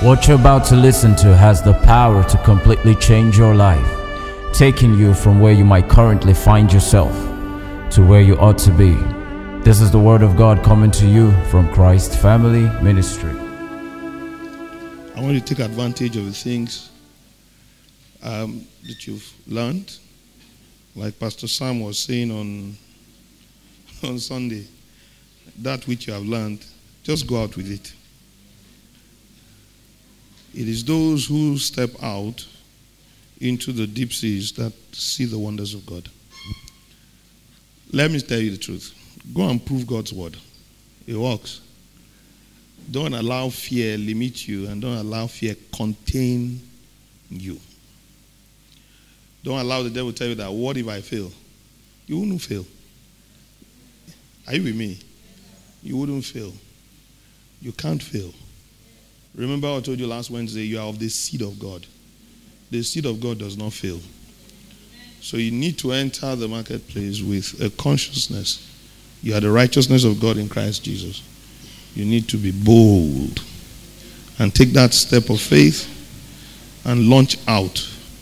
What you're about to listen to has the power to completely change your life, taking you from where you might currently find yourself to where you ought to be. This is the Word of God coming to you from Christ Family Ministry. I want you to take advantage of the things that you've learned. Like Pastor Sam was saying on Sunday, that which you have learned, just go out with it. It is those who step out into the deep seas that see the wonders of God. Let me tell you the truth. Go and prove God's word. It works. Don't allow fear limit you, and don't allow fear contain you. Don't allow the devil to tell you that, what if I fail? You wouldn't fail. Are you with me? You wouldn't fail. You can't fail. Remember I told you last Wednesday, you are of the seed of God. The seed of God does not fail. So you need to enter the marketplace with a consciousness. You are the righteousness of God in Christ Jesus. You need to be bold and take that step of faith and launch out.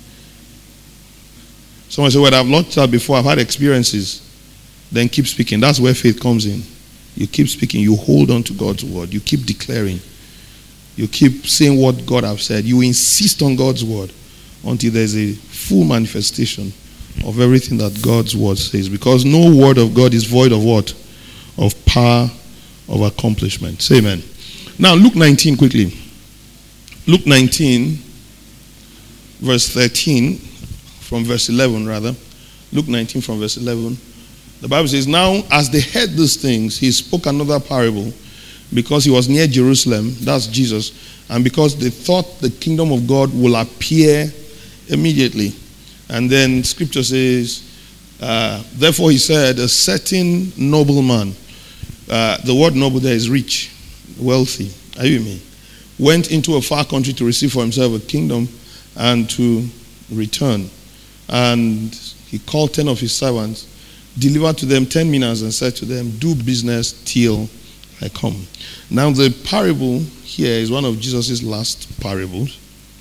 Someone say, well, I've launched out before, I've had experiences. Then keep speaking. That's where faith comes in. You keep speaking. You hold on to God's word. You keep declaring. You keep saying what God has said. You insist on God's word until there's a full manifestation of everything that God's word says. Because no word of God is void of what? Of power, of accomplishment. Say amen. Now, Luke 19 quickly. Luke 19, verse 13, from verse 11 rather. Luke 19 from verse 11. The Bible says, now as they heard these things, he spoke another parable, because he was near Jerusalem, that's Jesus, and because they thought the kingdom of God will appear immediately. And then scripture says, therefore he said, a certain nobleman, the word noble there is rich, wealthy, are you with me? Went into a far country to receive for himself a kingdom and to return. And he called 10 of his servants, delivered to them 10 minas, and said to them, do business till I come. Now the parable here is one of Jesus' last parables.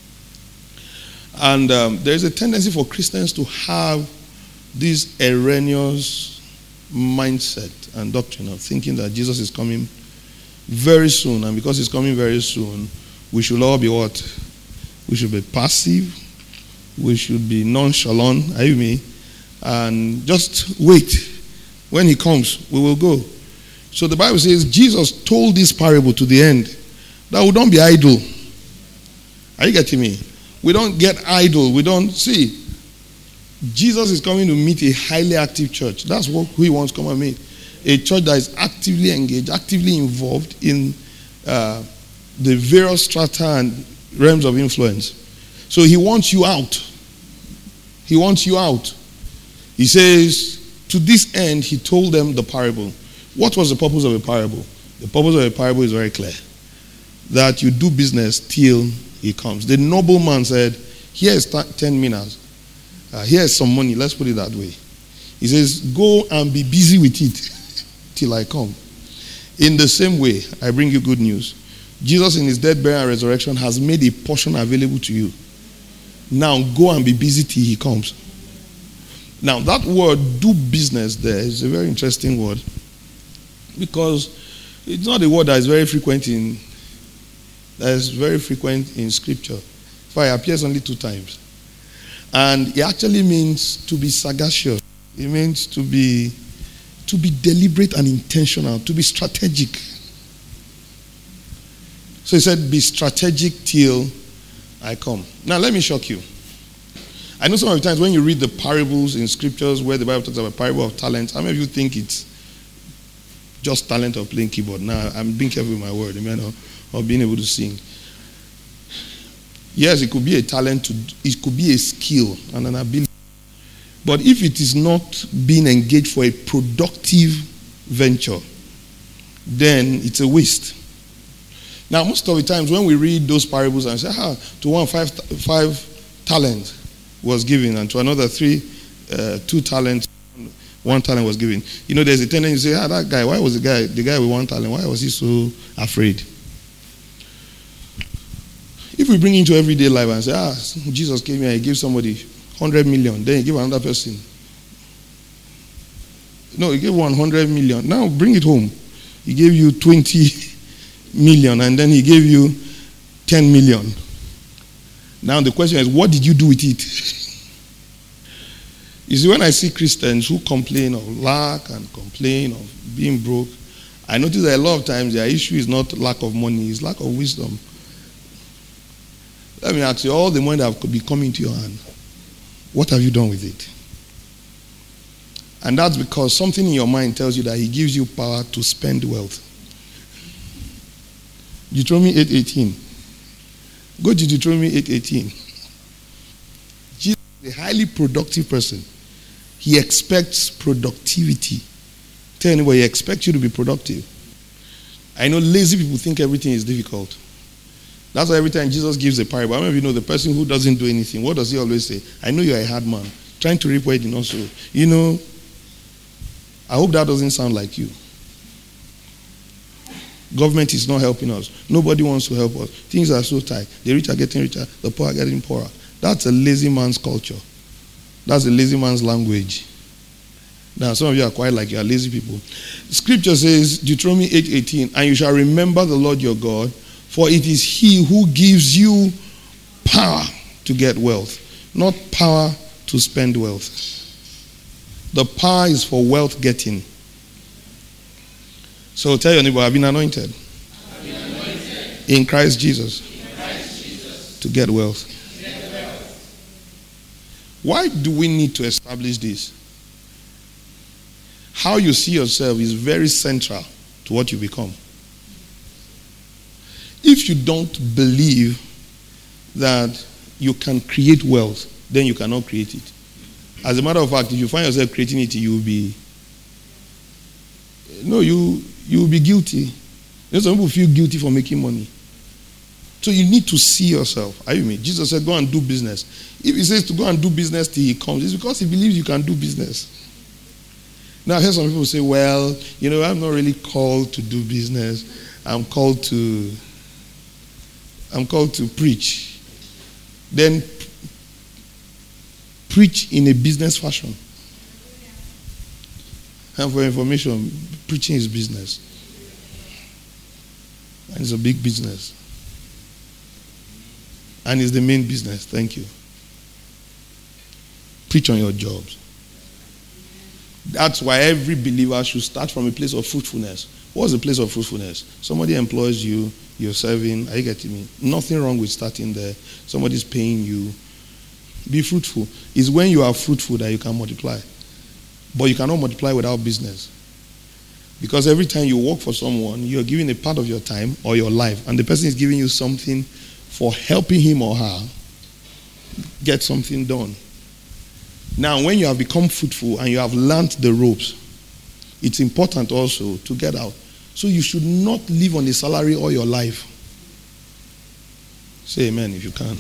And there is a tendency for Christians to have this erroneous mindset and doctrine of thinking that Jesus is coming very soon. And because he's coming very soon, we should all be what? We should be passive. We should be nonchalant. Are you with me? And just wait. When he comes, we will go. So the Bible says Jesus told this parable to the end that we don't be idle. Are you getting me? We don't get idle. We don't see. Jesus is coming to meet a highly active church. That's what he wants to come and meet. A church that is actively engaged, actively involved in the various strata and realms of influence. So he wants you out. He wants you out. He says, to this end, he told them the parable. What was the purpose of a parable? The purpose of a parable is very clear. That you do business till he comes. The nobleman said, here is 10 minas. Here is some money. Let's put it that way. He says, go and be busy with it till I come. In the same way, I bring you good news. Jesus in his death, burial, and resurrection has made a portion available to you. Now go and be busy till he comes. Now that word, do business there, is a very interesting word. Because it's not a word that is very frequent in scripture. In fact, it appears only 2 times. And it actually means to be sagacious. It means to be deliberate and intentional, to be strategic. So he said, be strategic till I come. Now let me shock you. I know some of the times when you read the parables in scriptures where the Bible talks about parable of talents, how many of you think it's just talent of playing keyboard? Now, I'm being careful with my word, amen, or being able to sing. Yes, it could be a talent, it could be a skill and an ability. But if it is not being engaged for a productive venture, then it's a waste. Now, most of the times when we read those parables and say, to one 5 talents was given, and to another 2 talents, 1 talent was given. You know, there's a tendency to say, that guy, why was the guy with 1 talent, why was he so afraid? If we bring it into everyday life and say, Jesus came here, he gave somebody 100 million, then he gave another person. No, he gave 100 million. Now bring it home. He gave you 20 million and then he gave you 10 million. Now the question is, what did you do with it? You see, when I see Christians who complain of lack and complain of being broke, I notice that a lot of times their issue is not lack of money, it's lack of wisdom. Let me ask you, all the money that could be coming into your hand, what have you done with it? And that's because something in your mind tells you that he gives you power to spend wealth. Deuteronomy 8:18. Go to Deuteronomy 8:18. Jesus is a highly productive person. He expects productivity. Tell anybody, he expects you to be productive. I know lazy people think everything is difficult. That's why every time Jesus gives a parable, I don't know if you know the person who doesn't do anything, what does he always say? I know you're a hard man, trying to reap where you did not sow. You know, I hope that doesn't sound like you. Government is not helping us. Nobody wants to help us. Things are so tight. The rich are getting richer. The poor are getting poorer. That's a lazy man's culture. That's a lazy man's language. Now, some of you are quite like you are lazy people. The scripture says, Deuteronomy 8:18, and you shall remember the Lord your God, for it is he who gives you power to get wealth, not power to spend wealth. The power is for wealth getting. So tell your neighbor, I've been anointed. In Christ Jesus. To get wealth. Why do we need to establish this? How you see yourself is very central to what you become. If you don't believe that you can create wealth, then you cannot create it. As a matter of fact, if you find yourself creating it, you will be guilty. Some people feel guilty for making money. So you need to see yourself. Are you me? Jesus said, go and do business. If he says to go and do business till he comes, it's because he believes you can do business. Now, I hear some people say, well, I'm not really called to do business. I'm called to preach. Then preach in a business fashion. And for information, preaching is business. And it's a big business. And it's the main business. Thank you. Preach on your jobs. That's why every believer should start from a place of fruitfulness. What's the place of fruitfulness? Somebody employs you, you're serving. Are you getting me? Nothing wrong with starting there. Somebody's paying you. Be fruitful. It's when you are fruitful that you can multiply. But you cannot multiply without business. Because every time you work for someone, you're giving a part of your time or your life, and the person is giving you something for helping him or her get something done. Now, when you have become fruitful and you have learned the ropes, it's important also to get out. So you should not live on a salary all your life. Say amen if you can.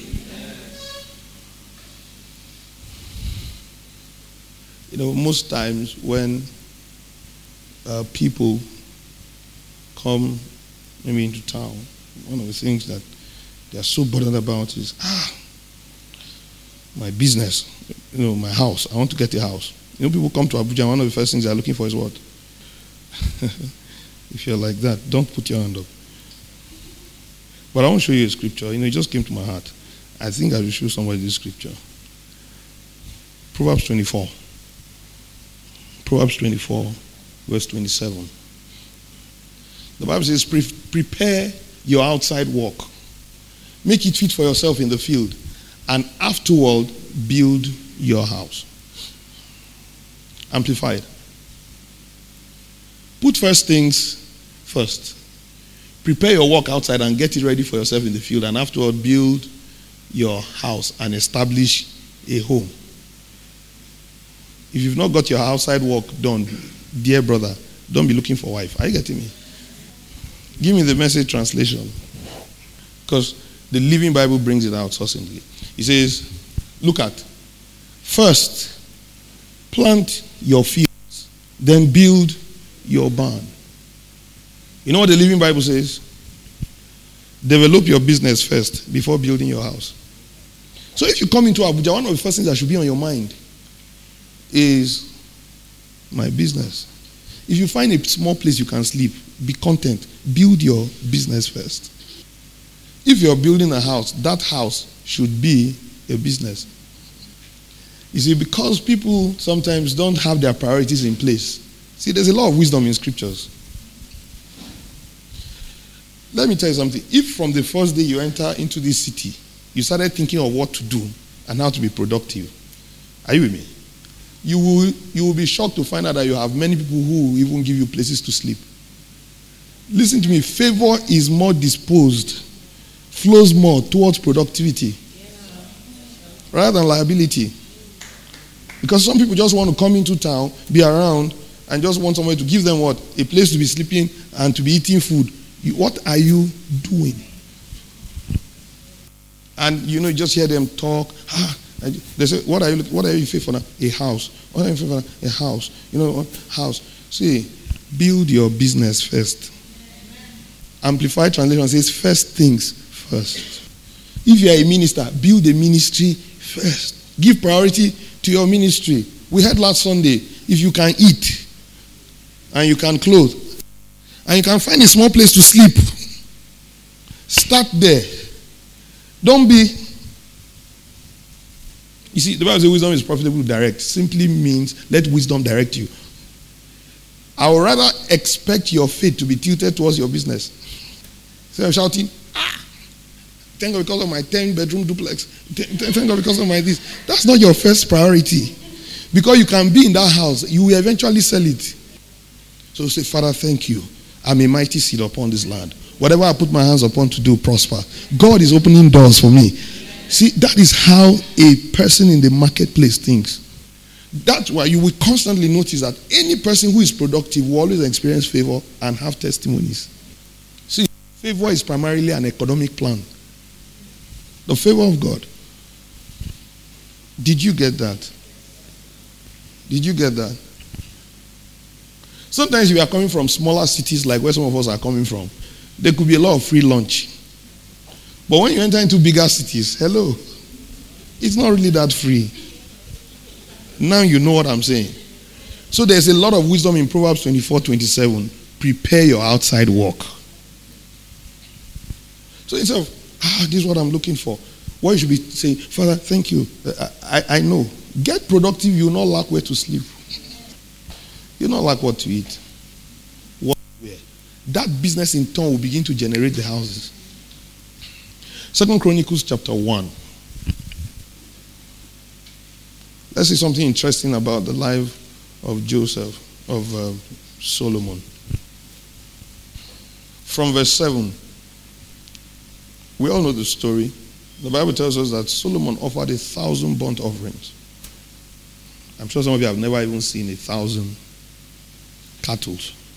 Most times when people come maybe into town, one of the things that they are so burdened about is, my business, my house. I want to get a house. People come to Abuja and one of the first things they are looking for is what? If you're like that, don't put your hand up. But I want to show you a scripture. It just came to my heart. I think I will show somebody this scripture. Proverbs 24. Proverbs 24, verse 27. The Bible says, prepare your outside work. Make it fit for yourself in the field. And afterward, build your house. Amplified. Put first things first. Prepare your work outside and get it ready for yourself in the field. And afterward, build your house and establish a home. If you've not got your outside work done, dear brother, don't be looking for a wife. Are you getting me? Give me the Message translation. Because the Living Bible brings it out succinctly. It says, look at, first, plant your fields, then build your barn. You know what the Living Bible says? Develop your business first before building your house. So if you come into Abuja, one of the first things that should be on your mind is my business. If you find a small place you can sleep, be content. Build your business first. If you're building a house, that house should be a business. You see, because people sometimes don't have their priorities in place. See, there's a lot of wisdom in scriptures. Let me tell you something. If from the first day you enter into this city, you started thinking of what to do and how to be productive, are you with me? You will be shocked to find out that you have many people who will even give you places to sleep. Listen to me. Favor is more disposed, flows more towards productivity rather than liability. Because some people just want to come into town, be around, and just want somebody to give them what? A place to be sleeping and to be eating food. What are you doing? And you just hear them talk. They say, what are you fit for now? A house. What are you fit for now? A house. House. See, build your business first. Amplified translation says first things first. If you are a minister, build a ministry first. Give priority to your ministry. We heard last Sunday, if you can eat and you can clothe and you can find a small place to sleep, start there. Don't be. You see, the Bible says wisdom is profitable to direct. Simply means let wisdom direct you. I would rather expect your faith to be tilted towards your business. So I'm shouting, thank God because of my 10-bedroom duplex. Thank God because of my this. That's not your first priority. Because you can be in that house, you will eventually sell it. So say, Father, thank you. I'm a mighty seed upon this land. Whatever I put my hands upon to do, prosper. God is opening doors for me. See, that is how a person in the marketplace thinks. That's why you will constantly notice that any person who is productive will always experience favor and have testimonies. See, favor is primarily an economic plan. The favor of God. Did you get that? Did you get that? Sometimes we are coming from smaller cities like where some of us are coming from. There could be a lot of free lunch. But when you enter into bigger cities, hello, it's not really that free. Now you know what I'm saying. So there's a lot of wisdom in Proverbs 24:27. Prepare your outside work. So instead of, this is what I'm looking for, what you should be saying, Father, thank you. I know. Get productive, you will not lack where to sleep. You will not lack what to eat. What to wear. That business in turn will begin to generate the houses. 2 Chronicles chapter 1. Let's see something interesting about the life of Solomon. From verse 7. We all know the story. The Bible tells us that Solomon offered 1,000 burnt offerings. I'm sure some of you have never even seen 1,000 cattle.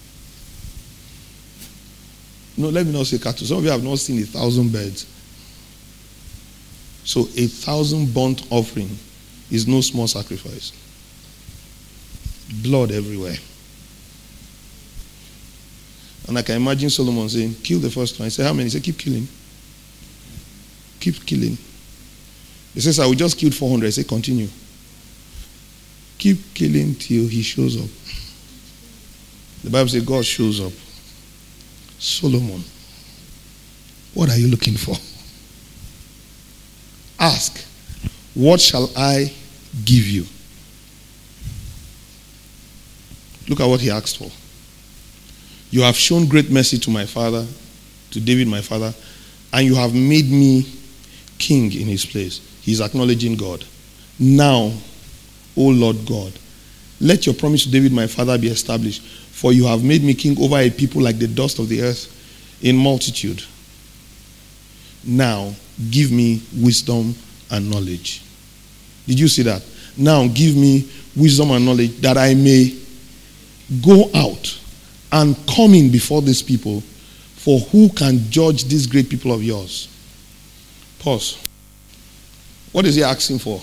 No, let me not say cattle. Some of you have not seen 1,000 birds. So 1,000 burnt offering is no small sacrifice. Blood everywhere. And I can imagine Solomon saying, kill the first one. He said, how many? He said, keep killing. Keep killing. He says, I will just kill 400. He said, continue. Keep killing till he shows up. The Bible says God shows up. Solomon, what are you looking for? Ask, what shall I give you? Look at what he asked for. You have shown great mercy to my father, to David my father, and you have made me king in his place. He's acknowledging God. Now, O Lord God, let your promise to David my father be established, for you have made me king over a people like the dust of the earth in multitude. Now, give me wisdom and knowledge. Did you see that? Now, give me wisdom and knowledge that I may go out and come in before these people, for who can judge these great people of yours? Pause. What is he asking for?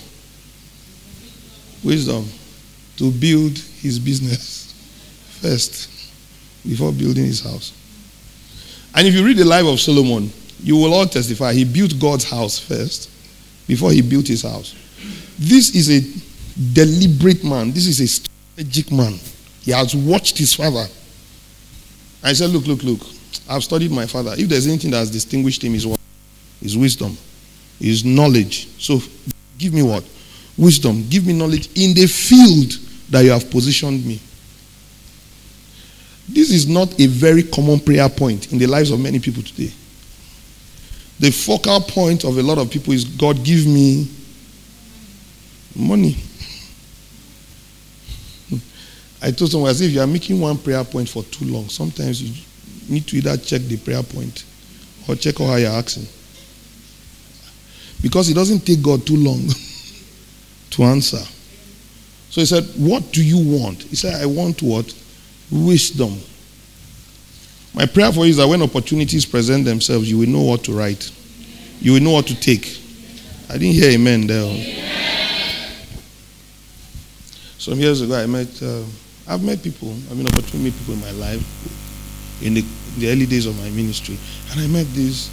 Wisdom to build his business first before building his house. And if you read the life of Solomon, You will all testify. He built God's house first before he built his house. This is a deliberate man. This is a strategic man. He has watched his father. I said, look. I've studied my father. If there's anything that has distinguished him, is what? His wisdom. His knowledge. So give me what? Wisdom. Give me knowledge in the field that you have positioned me. This is not a very common prayer point in the lives of many people today. The focal point of a lot of people is, God, give me money. I told someone, as if you are making one prayer point for too long, sometimes you need to either check the prayer point or check how you're asking. Because it doesn't take God too long to answer. So he said, what do you want? He said, I want what? Wisdom. My prayer for you is that when opportunities present themselves, you will know what to write. You will know what to take. I didn't hear amen there. Some years ago, I've met people. I've been opportunity to meet people in my life in the early days of my ministry. And I met this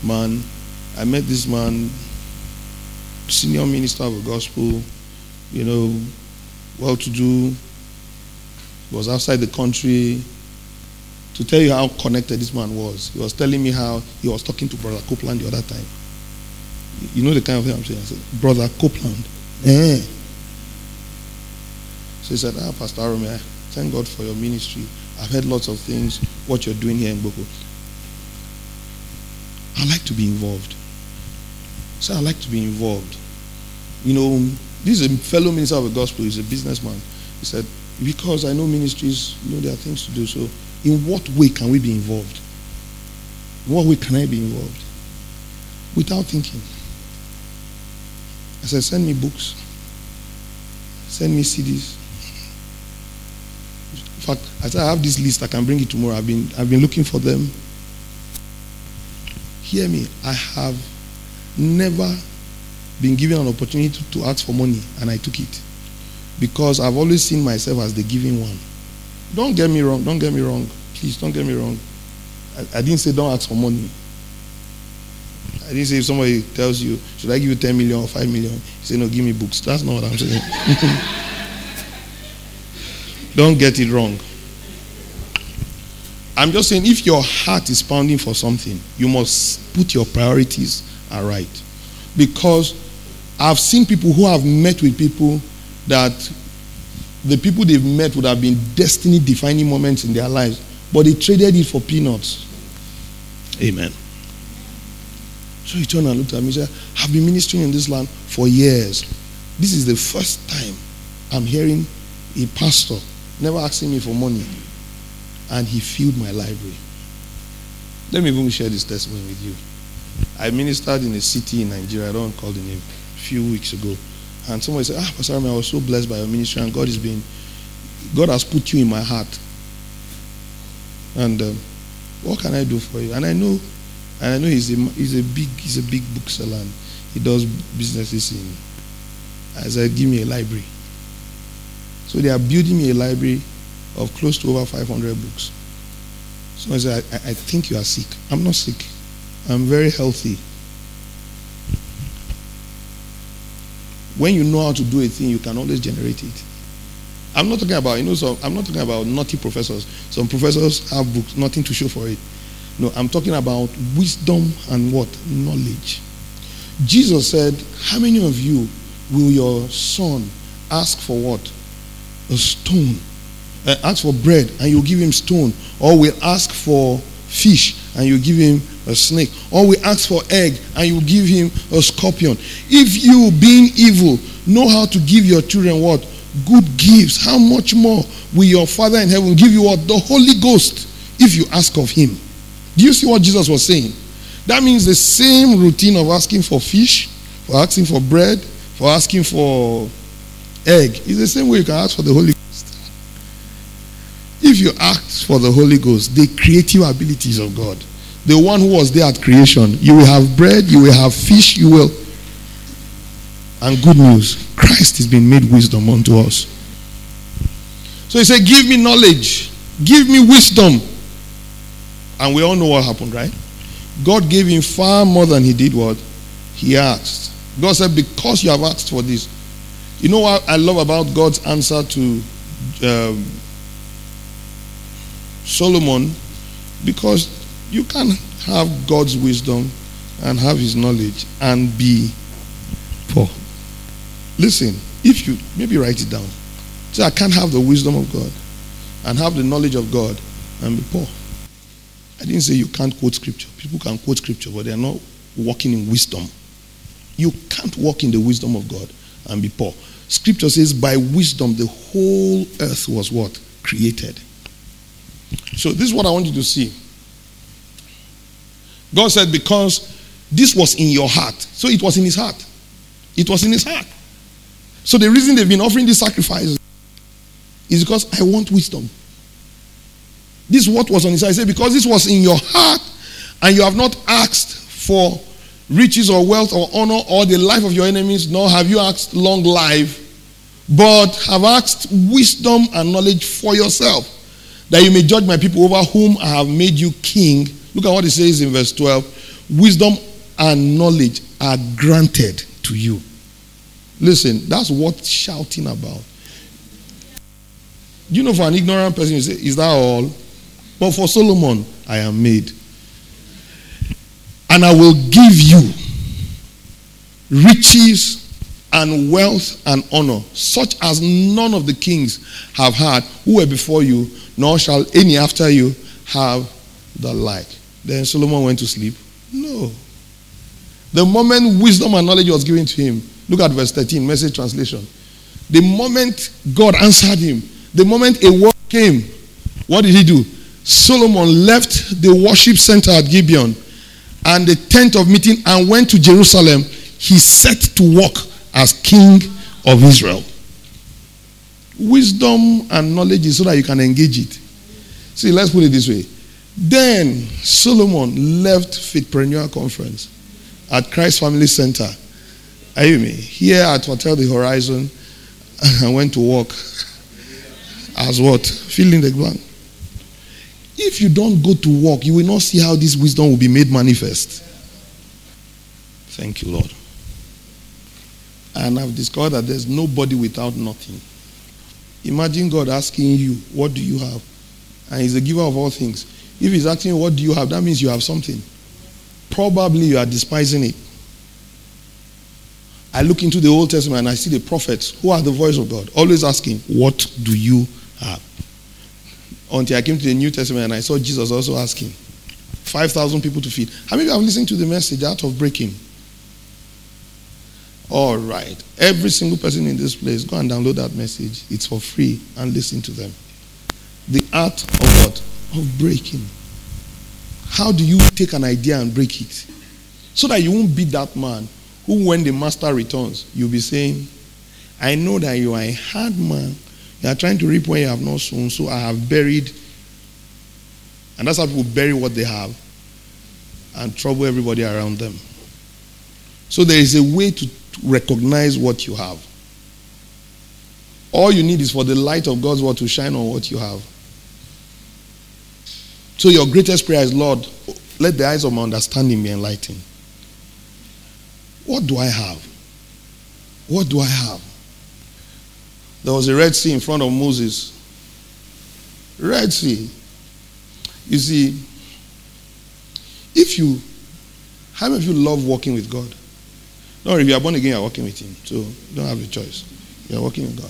man, senior minister of the gospel, well-to-do, was outside the country. To tell you how connected this man was, he was telling me how he was talking to Brother Copeland the other time. You know the kind of thing I'm saying? I said, Brother Copeland. So he said, Pastor Arome, thank God for your ministry. I've heard lots of things, what you're doing here in Boko. I like to be involved. So I like to be involved. This is a fellow minister of the gospel. He's a businessman. He said, because I know ministries, there are things to do. So in what way can we be involved? In what way can I be involved? Without thinking. I said, send me books. Send me CDs. In fact, I said, I have this list. I can bring it tomorrow. I've been looking for them. Hear me. I have never been given an opportunity to ask for money, and I took it. Because I've always seen myself as the giving one. Don't get me wrong. Please, don't get me wrong. I didn't say don't ask for money. I didn't say if somebody tells you, should I give you 10 million or 5 million? You say, no, give me books. That's not what I'm saying. Don't get it wrong. I'm just saying, if your heart is pounding for something, you must put your priorities aright. Because I've seen people who have met with people that the people they've met would have been destiny-defining moments in their lives, but they traded it for peanuts. Amen. So he turned and looked at me and said, I've been ministering in this land for years. This is the first time I'm hearing a pastor never asking me for money, and he filled my library. Let me even share this testimony with you. I ministered in a city in Nigeria, I don't recall the name, a few weeks ago. And somebody said, Pastor Arome, I was so blessed by your ministry, and God has put you in my heart. And what can I do for you? And I know he's a big bookseller, and he does businesses in. I said, give me a library. So they are building me a library of close to over 500 books. So I said, I think you are sick. I'm not sick. I'm very healthy. When you know how to do a thing, you can always generate it. I'm not talking about, I'm not talking about naughty professors. Some professors have books, nothing to show for it. No, I'm talking about wisdom and what? Knowledge. Jesus said, how many of you will your son ask for what? A stone. Ask for bread and you give him stone. Or will ask for fish and you give him a snake. Or will ask for egg and you give him a scorpion. If you, being evil, know how to give your children what? Good gifts. How much more will your Father in heaven give you what? The Holy Ghost, if you ask of him. Do you see what Jesus was saying? That means the same routine of asking for fish, for asking for bread, for asking for egg is the same way you can ask for the Holy Ghost. If you ask for the Holy Ghost, the creative abilities of God, the one who was there at creation, you will have bread, you will have fish, you will. And good news, Christ has been made wisdom unto us. So he said, give me knowledge, give me wisdom. And we all know what happened, right? God gave him far more than he did what? He asked. God said, because you have asked for this. You know what I love about God's answer to Solomon? Because you can have God's wisdom and have his knowledge and be poor. Listen, if you, maybe write it down. Say, I can't have the wisdom of God and have the knowledge of God and be poor. I didn't say you can't quote scripture. People can quote scripture, but they are not walking in wisdom. You can't walk in the wisdom of God and be poor. Scripture says, by wisdom the whole earth was what? Created. So this is what I want you to see. God said, because this was in your heart. So it was in his heart. It was in his heart. So the reason they've been offering these sacrifices is because I want wisdom. This is what was on his heart. He said, because this was in your heart and you have not asked for riches or wealth or honor or the life of your enemies, nor have you asked long life, but have asked wisdom and knowledge for yourself, that you may judge my people over whom I have made you king. Look at what it says in verse 12. Wisdom and knowledge are granted to you. Listen, that's what shouting about. You know, for an ignorant person, you say, is that all? But for Solomon, I am made. And I will give you riches and wealth and honor, such as none of the kings have had who were before you, nor shall any after you have the like. Then Solomon went to sleep? No. The moment wisdom and knowledge was given to him, look at verse 13, Message translation. The moment God answered him, the moment a word came, what did he do? Solomon left the worship center at Gibeon and the tent of meeting and went to Jerusalem. He set to work as king of Israel. Wisdom and knowledge is so that you can engage it. See, let's put it this way. Then Solomon left Faithpreneur Conference at Christ Family Center. Are you with me? Here at Hotel The Horizon, and went to work as what? Fill in the blank. If you don't go to work, you will not see how this wisdom will be made manifest. Thank you, Lord. And I've discovered that there's nobody without nothing. Imagine God asking you, what do you have? And he's the giver of all things. If he's asking, what do you have? That means you have something. Probably you are despising it. I look into the Old Testament and I see the prophets who are the voice of God, always asking, what do you have? Until I came to the New Testament and I saw Jesus also asking, 5,000 people to feed. How many of you have listened to the message, Art of Breaking? All right. Every single person in this place, go and download that message. It's for free and listen to them. The art of what? Of breaking. How do you take an idea and break it? So that you won't be that man who, when the master returns, you'll be saying, I know that you are a hard man. You are trying to reap when you have not sown, so I have buried. And that's how people bury what they have and trouble everybody around them. So there is a way to recognize what you have. All you need is for the light of God's word to shine on what you have. So your greatest prayer is, Lord, let the eyes of my understanding be enlightened. What do I have? What do I have? There was a Red Sea in front of Moses. Red Sea. You see, how many of you love walking with God? No, if you are born again, you are walking with him. So you don't have a choice. You are walking with God.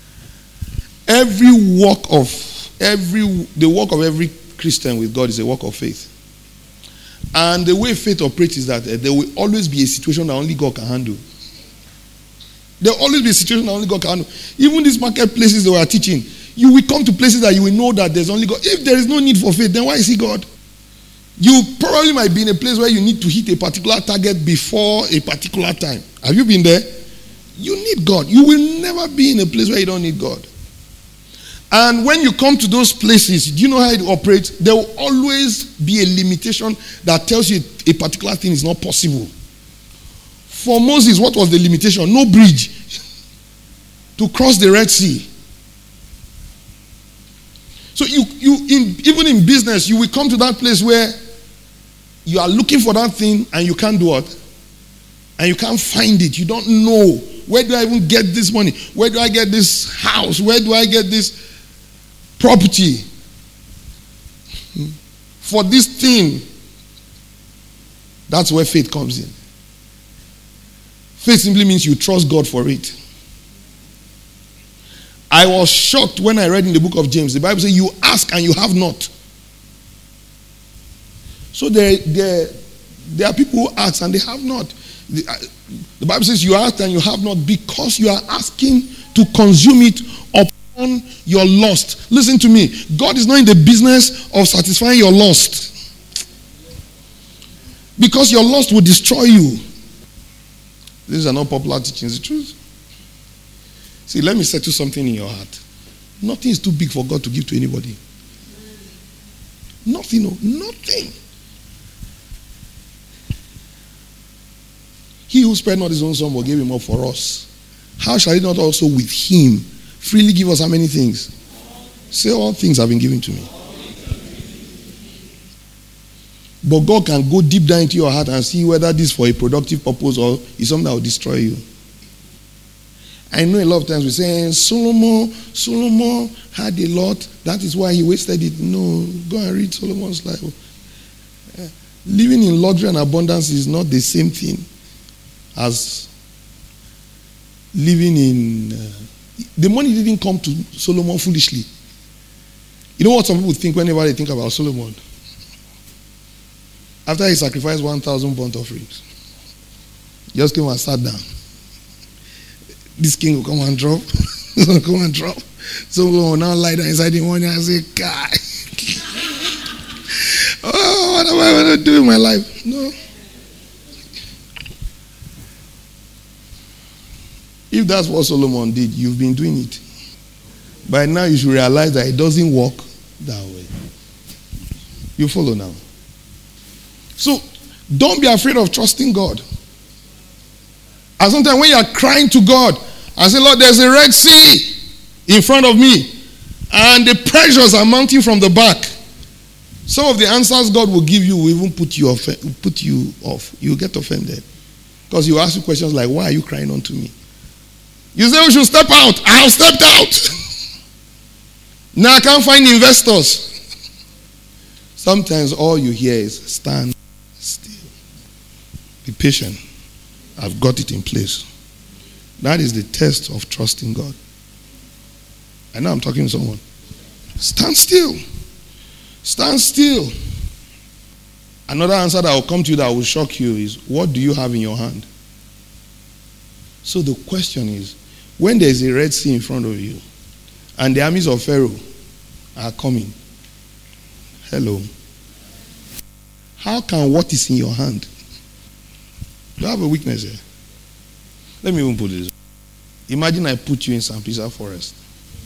The walk of every Christian with God is a walk of faith. And the way faith operates is that there will always be a situation that only God can handle. There will always be a situation that only God can handle. Even these marketplaces that we are teaching, you will come to places that you will know that there's only God. If there is no need for faith, then why is he God? You probably might be in a place where you need to hit a particular target before a particular time. Have you been there? You need God. You will never be in a place where you don't need God. And when you come to those places, do you know how it operates? There will always be a limitation that tells you a particular thing is not possible. For Moses, what was the limitation? No bridge to cross the Red Sea. So even in business, you will come to that place where You are looking for that thing and you can't do what? And you can't find it. You don't know. Where do I even get this money? Where do I get this house? Where do I get this property? For this thing. That's where faith comes in. Faith simply means you trust God for it. I was shocked when I read in the book of James. The Bible says you ask and you have not. So there are people who ask and they have not. The Bible says you ask and you have not because you are asking to consume it upon your lust. Listen to me. God is not in the business of satisfying your lust. Because your lust will destroy you. These are not popular teachings, the truth. See, let me settle something in your heart. Nothing is too big for God to give to anybody. Nothing, no, nothing. He who spared not his own son but gave him up for us. How shall he not also with him freely give us how many things? Say all things have been given to me. But God can go deep down into your heart and see whether this is for a productive purpose or is something that will destroy you. I know a lot of times we say, Solomon had a lot. That is why he wasted it. No, go and read Solomon's life. Living in luxury and abundance is not the same thing as living in... the money didn't come to Solomon foolishly. You know what some people think whenever they think about Solomon? After he sacrificed 1,000 burnt offerings, he just came and sat down. This king will come and drop. Come and drop. Solomon will now lie down inside the morning and say, God, oh, what am I going to do in my life? No. If that's what Solomon did, you've been doing it. By now you should realize that it doesn't work that way. You follow now. So, don't be afraid of trusting God. And sometimes when you are crying to God and say, Lord, there's a Red Sea in front of me and the pressures are mounting from the back. Some of the answers God will give you will even put you off. You get offended. Because you ask you questions like, why are you crying unto me? You say we should step out. I have stepped out. Now I can't find investors. Sometimes all you hear is stand still. Be patient. I've got it in place. That is the test of trusting God. I know I'm talking to someone. Stand still. Stand still. Another answer that will come to you that will shock you is, what do you have in your hand? So the question is, when there is a Red Sea in front of you and the armies of Pharaoh are coming, hello, how can what is in your hand? Do you have a weakness here? Let me even put this. Imagine I put you in St. Peter Forest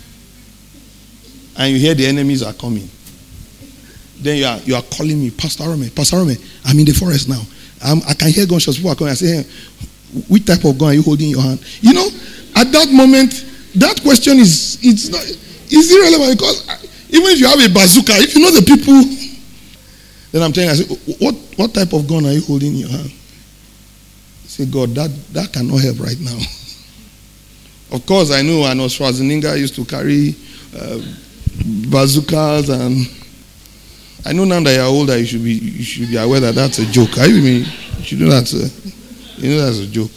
and you hear the enemies are coming. Then you are calling me, Pastor Rome, I'm in the forest now. I can hear gunshots. People are coming. I say, hey, which type of gun are you holding in your hand? You know, at that moment, that question is irrelevant, because even if you have a bazooka, if you know the people, then I'm telling you, I say, what type of gun are you holding in your hand? I say, God, that cannot help right now. Of course, I know Arnold Schwarzenegger used to carry bazookas, and I know now that you're older, you should be aware that that's a joke. I mean, you should know that's a joke.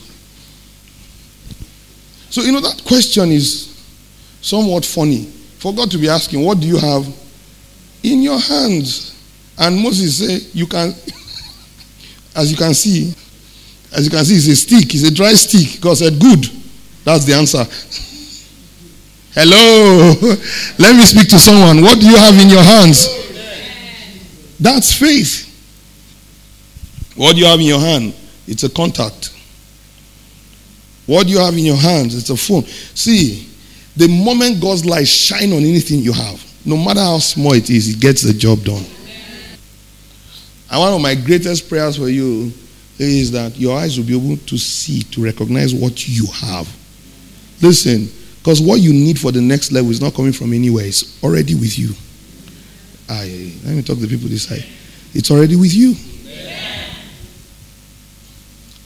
So, that question is somewhat funny. For God to be asking, what do you have in your hands? And Moses said, you can, as you can see, it's a stick. It's a dry stick. God said, good. That's the answer. Hello. Let me speak to someone. What do you have in your hands? That's faith. What do you have in your hand? It's a contact. What do you have in your hands? It's a phone. See, the moment God's light shine on anything you have, no matter how small it is, it gets the job done. And one of my greatest prayers for you is that your eyes will be able to see, to recognize what you have. Listen, because what you need for the next level is not coming from anywhere. It's already with you. Let me talk to the people this side. It's already with you.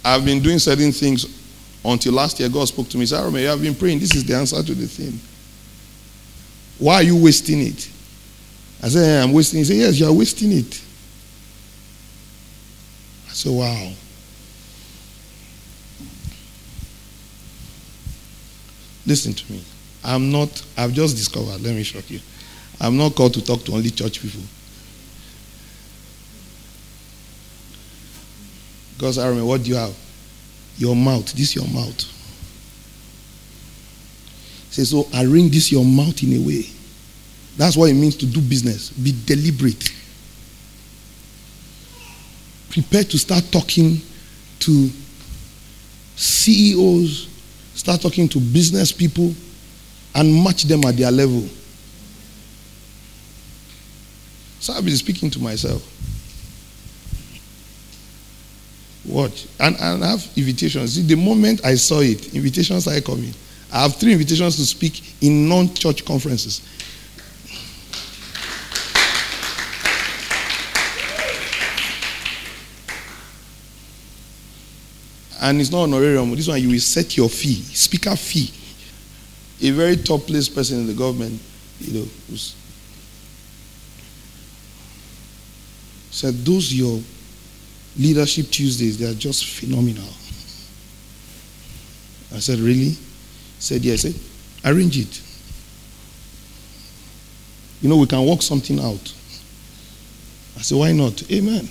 I've been doing certain things until last year. God spoke to me. He said, Arome, you have been praying. This is the answer to the thing. Why are you wasting it? I said, yeah, I'm wasting it. He said, yes, you are wasting it. I said, wow. Listen to me. I've just discovered, let me shock you. I'm not called to talk to only church people. Because I remember, what do you have? Your mouth. This is your mouth. Say, so arrange this your mouth in a way. That's what it means to do business. Be deliberate. Prepare to start talking to CEOs, start talking to business people, and match them at their level. So I've been speaking to myself. Watch. And I have invitations. See, the moment I saw it, invitations started coming. I have 3 invitations to speak in non-church conferences. And it's not honorarium. This one, you will set your fee, speaker fee. A very top place person in the government, said, those your leadership Tuesdays, they are just phenomenal. I said, really? He said, yes. I said, arrange it. We can work something out. I said, why not? Amen.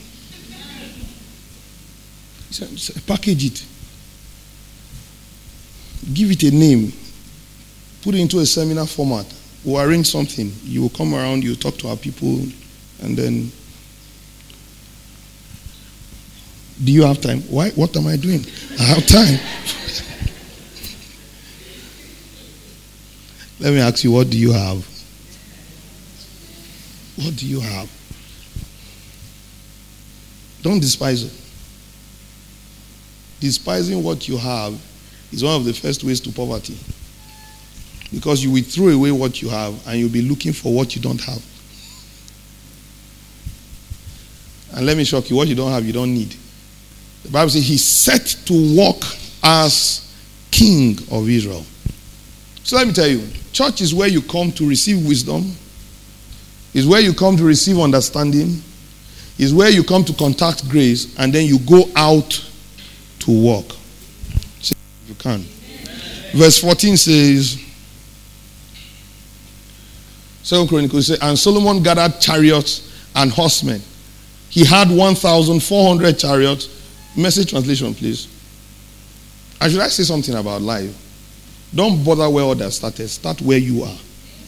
He said, package it. Give it a name. Put it into a seminar format. We'll arrange something. You will come around, you talk to our people, and then, do you have time? Why? What am I doing? I have time. Let me ask you, what do you have? What do you have? Don't despise it. Despising what you have is one of the first ways to poverty. Because you will throw away what you have and you'll be looking for what you don't have. And let me shock you, what you don't have, you don't need. The Bible says he's set to walk as king of Israel. So let me tell you, church is where you come to receive wisdom, is where you come to receive understanding, is where you come to contact grace, and then you go out to walk. See if you can. Verse 14 says, 2 Chronicles says, and Solomon gathered chariots and horsemen. He had 1,400 chariots. Message translation, please. And should I say something about life? Don't bother where others started. Start where you are.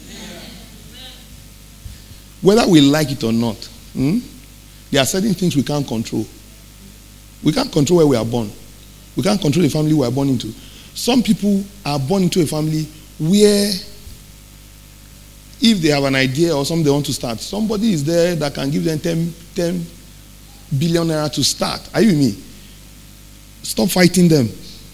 Whether we like it or not, there are certain things we can't control. We can't control where we are born. We can't control the family we are born into. Some people are born into a family where if they have an idea or something they want to start, somebody is there that can give them 10 billion naira to start. Are you with me? Stop fighting them.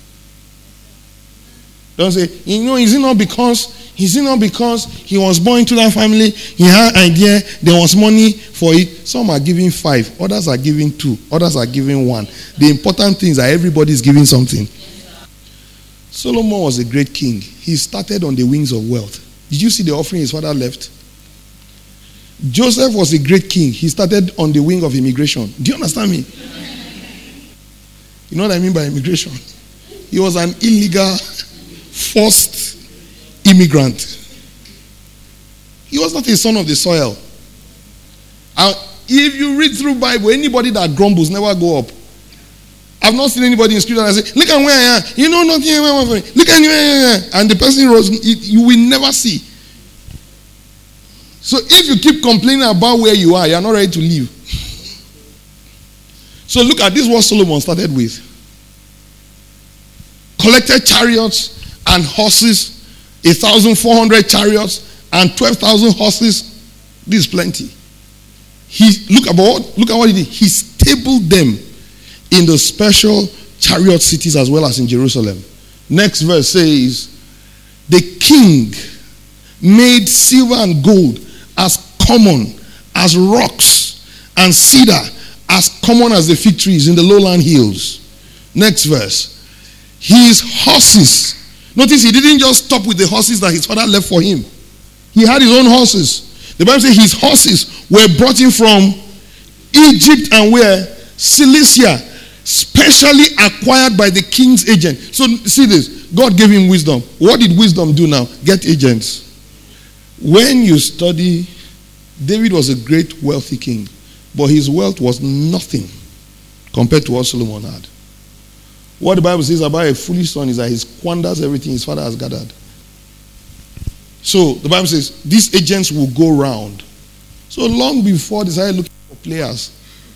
Don't say, is it not because he was born into that family, he had idea, there was money for it. Some are giving 5, others are giving 2, others are giving 1. The important thing is that everybody is giving something. Solomon was a great king. He started on the wings of wealth. Did you see the offering his father left? Joseph was a great king. He started on the wing of immigration. Do you understand me? You know what I mean by immigration? He was an illegal, forced immigrant. He was not a son of the soil. If you read through Bible, anybody that grumbles never go up. I've not seen anybody in scripture that say, look at where I am. You know nothing. Look at where I am. And the person rose. You will never see. So if you keep complaining about where you are not ready to leave. So look at this, what Solomon started with. Collected chariots and horses, 1,400 chariots and 12,000 horses. This is plenty. Look at what he did. He stabled them in the special chariot cities as well as in Jerusalem. Next verse says, the king made silver and gold as common as rocks, and cedar as common as the fig trees in the lowland hills. Next verse. His horses. Notice he didn't just stop with the horses that his father left for him. He had his own horses. The Bible says his horses were brought in from Egypt and where? Cilicia, specially acquired by the king's agent. So see this. God gave him wisdom. What did wisdom do now? Get agents. When you study, David was a great wealthy king, but his wealth was nothing compared to what Solomon had. What the Bible says about a foolish son is that he squanders everything his father has gathered. So the Bible says these agents will go round. So long before they started looking for players,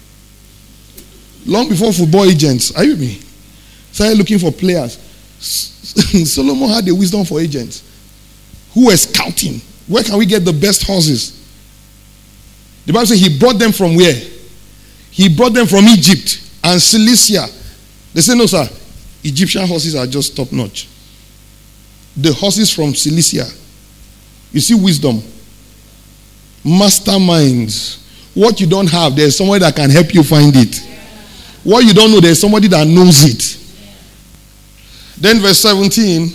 long before football agents, are you with me? Started looking for players. Solomon had the wisdom for agents who were scouting. Where can we get the best horses? The Bible says he brought them from where? He brought them from Egypt and Cilicia. They say, no, sir, Egyptian horses are just top notch. The horses from Cilicia. You see wisdom. Masterminds. What you don't have, there's somebody that can help you find it. What you don't know, there's somebody that knows it. Then verse 17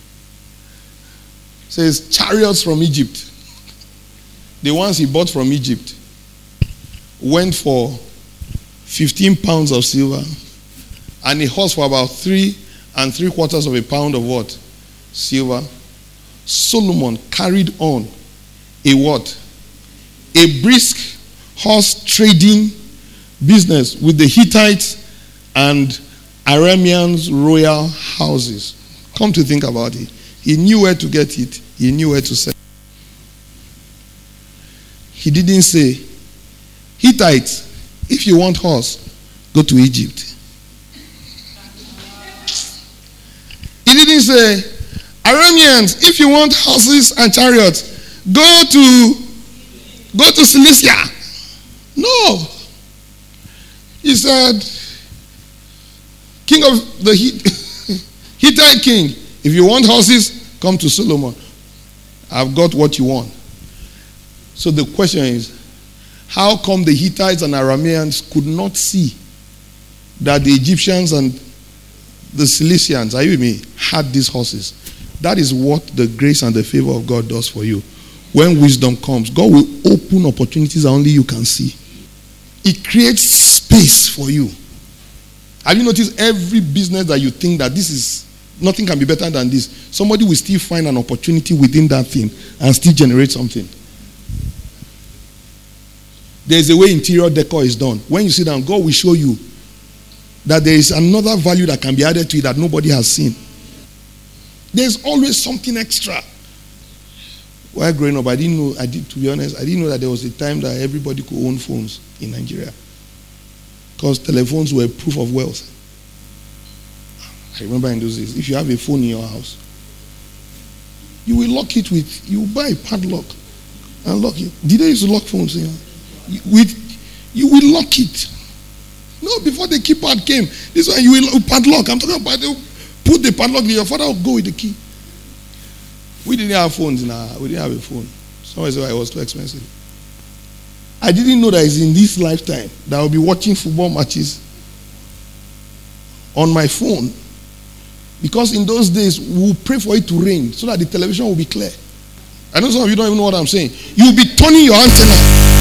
says, chariots from Egypt. The ones he bought from Egypt went for 15 pounds of silver and a horse for about 3 3/4 pounds of what? Silver. Solomon carried on a what? A brisk horse trading business with the Hittites and Arameans' royal houses. Come to think about it. He knew where to get it. He knew where to sell. He didn't say, Hittites, if you want horse, go to Egypt. He didn't say, Arameans, if you want horses and chariots, go to Cilicia. No. He said, king of the Hittite king, if you want horses, come to Solomon. I've got what you want. So the question is, how come the Hittites and Arameans could not see that the Egyptians and the Cilicians, are you with me, had these horses? That is what the grace and the favor of God does for you. When wisdom comes, God will open opportunities that only you can see. It creates space for you. Have you noticed every business that you think that this is, nothing can be better than this, somebody will still find an opportunity within that thing and still generate something. There's a way interior decor is done. When you sit down, God will show you that there is another value that can be added to it that nobody has seen. There's always something extra. While growing up, to be honest, I didn't know that there was a time that everybody could own phones in Nigeria. Because telephones were proof of wealth. I remember in those days, if you have a phone in your house, you will lock it with, you buy a padlock and lock it. Did they used to lock phones? You will lock it. No, before the keypad came, this one you will padlock. I'm talking about, put the padlock in, your father will go with the key. We didn't have phones we didn't have a phone. Somebody said it was too expensive. I didn't know that it's in this lifetime that I'll be watching football matches on my phone. Because in those days, we'll pray for it to rain so that the television will be clear. I know some of you don't even know what I'm saying. You'll be turning your antenna.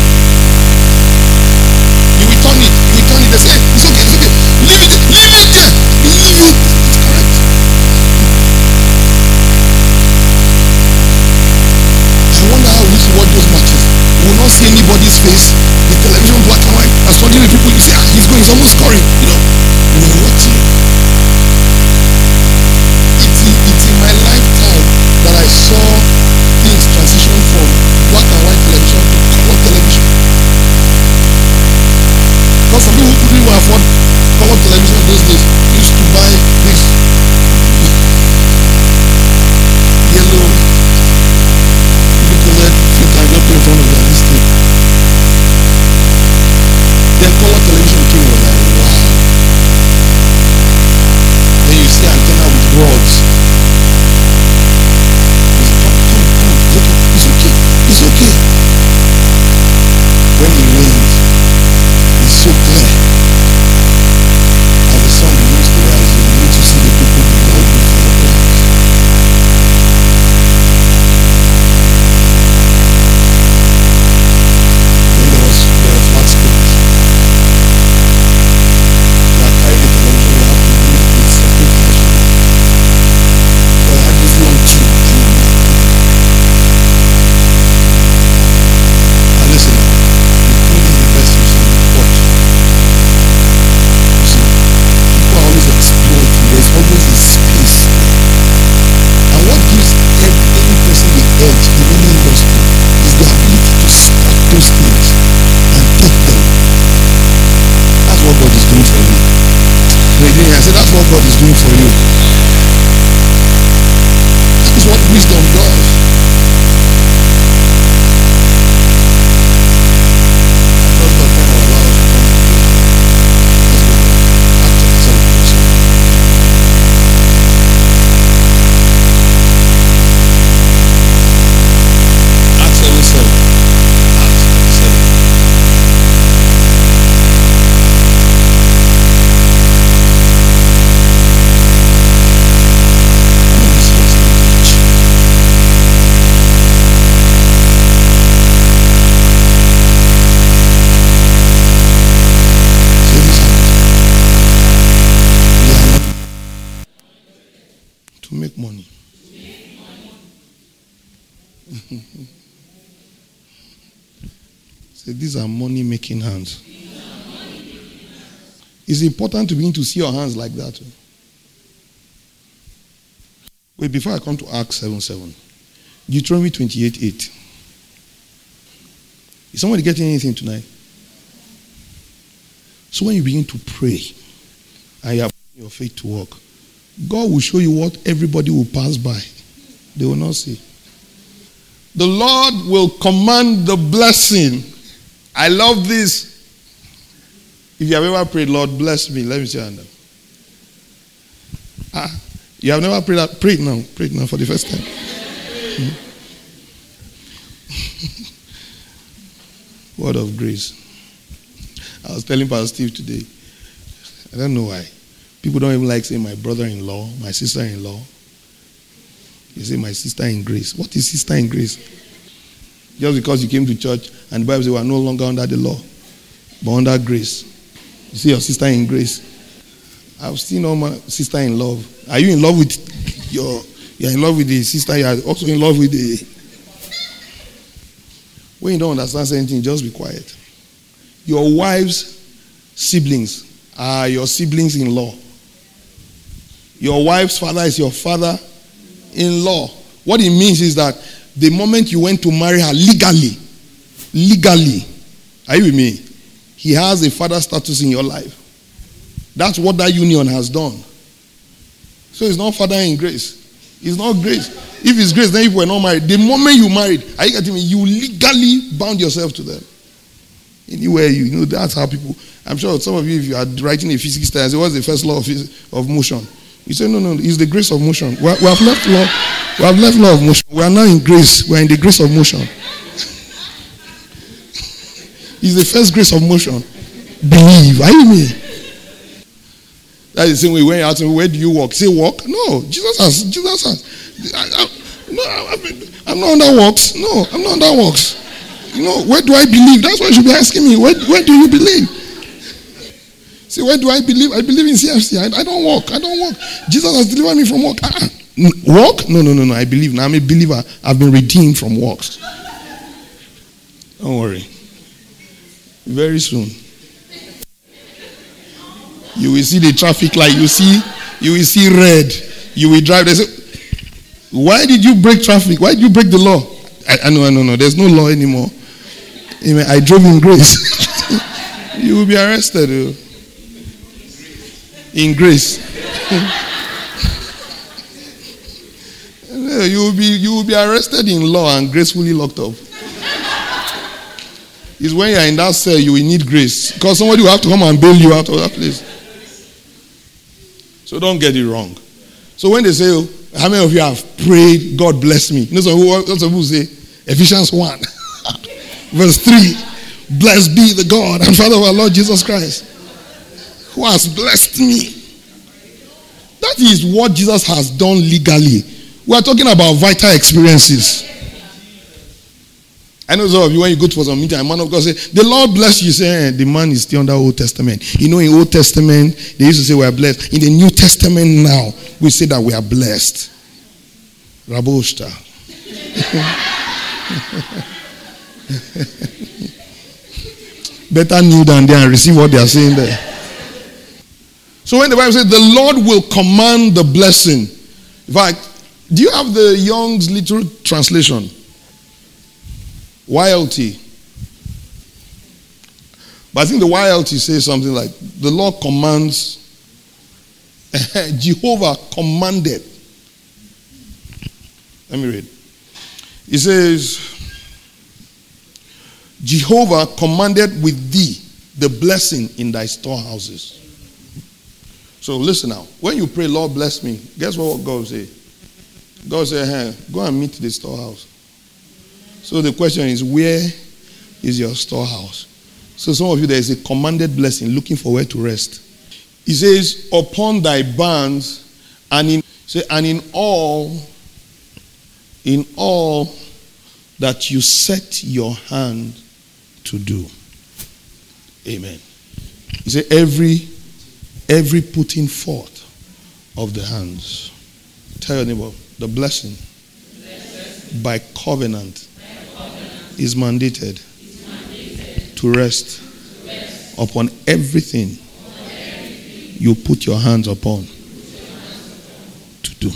You will turn it. They say, it's okay. Leave it there. It's correct. I wonder how we used to watch those matches. We will not see anybody's face. The television black and white. And suddenly people, you say, he's almost scoring. We were watching. It's in my lifetime that I saw things transition from black and white television to color television. Because some people who couldn't even afford color television in those days used to buy this yellow colored thing and just put in front of them this thing. Then color television came and was like, wow. those things and take them. That's what God is doing for you. I said, that's what God is doing for you. That is what wisdom does. To make money. So these are money making hands. It's important to begin to see your hands like that. Wait, before I come to Acts 7:7, Deuteronomy 28:8. Is somebody getting anything tonight? So when you begin to pray and you have your faith to work, God will show you what everybody will pass by. They will not see. The Lord will command the blessing. I love this. If you have ever prayed, Lord, bless me. Let me see your hand up. You have never prayed that? Pray it now. Pray it now for the first time. Word of grace. I was telling Pastor Steve today. I don't know why. People don't even like saying my brother-in-law, my sister-in-law. You say my sister in grace. What is sister in grace? Just because you came to church and the Bible says we are no longer under the law, but under grace. You see your sister in grace. I've seen all my sister in love. Are you in love with you're in love with the sister, you're also in love with the... When you don't understand anything, just be quiet. Your wife's siblings are your siblings-in-law. Your wife's father is your father-in-law. What it means is that the moment you went to marry her legally, are you with me? He has a father status in your life. That's what that union has done. So it's not father in grace. It's not grace. If it's grace, then if we're not married, the moment you married, are you getting me? You legally bound yourself to them. Anywhere you know, that's how people... I'm sure some of you, if you are writing a physics test, what's the first law of motion? You say, no, it's the grace of motion. We have left law of motion. We are now in grace. We are in the grace of motion. It's the first grace of motion. Believe. Are you with me? That's the same way when you ask me, where do you walk? Say walk? No, Jesus has. I'm not under works. No, I'm not under works. You know, where do I believe? That's what you should be asking me. Where do you believe? See, where do I believe? I believe in CFC. I don't walk. Jesus has delivered me from work. Walk? No. I believe. Now I'm a believer. I've been redeemed from works. Don't worry. Very soon. You will see the traffic light. You will see red. You will drive. They say, why did you break traffic? Why did you break the law? No. There's no law anymore. I drove in grace. You will be arrested. In grace. You will be arrested in law and gracefully locked up. It's when you're in that cell you will need grace. Because somebody will have to come and bail you out of that place. So don't get it wrong. So when they say, how many of you have prayed, God bless me? You know some people say, Ephesians 1, verse 3, blessed be the God and Father of our Lord Jesus Christ, who has blessed me. That is what Jesus has done legally. We are talking about vital experiences. I know some of you, when you go to some meeting, a man of God say, the Lord bless you. Say, the man is still under Old Testament. You know, in Old Testament, they used to say we are blessed. In the New Testament now, we say that we are blessed. Raboshta. Better kneel down there and receive what they are saying there. So when the Bible says the Lord will command the blessing. In fact, do you have the Young's Literal Translation? YLT. But I think the YLT says something like, the Lord commands, Jehovah commanded. Let me read. It says, Jehovah commanded with thee the blessing in thy storehouses. So listen now. When you pray, Lord bless me, guess what God will say? God will say, hey, go and meet the storehouse. So the question is, where is your storehouse? So some of you, there is a commanded blessing looking for where to rest. He says, upon thy barns and in all that you set your hand to do. Amen. He said, every putting forth of the hands. Tell your neighbor, the blessing by covenant is mandated to rest upon everything you put your hands upon to do.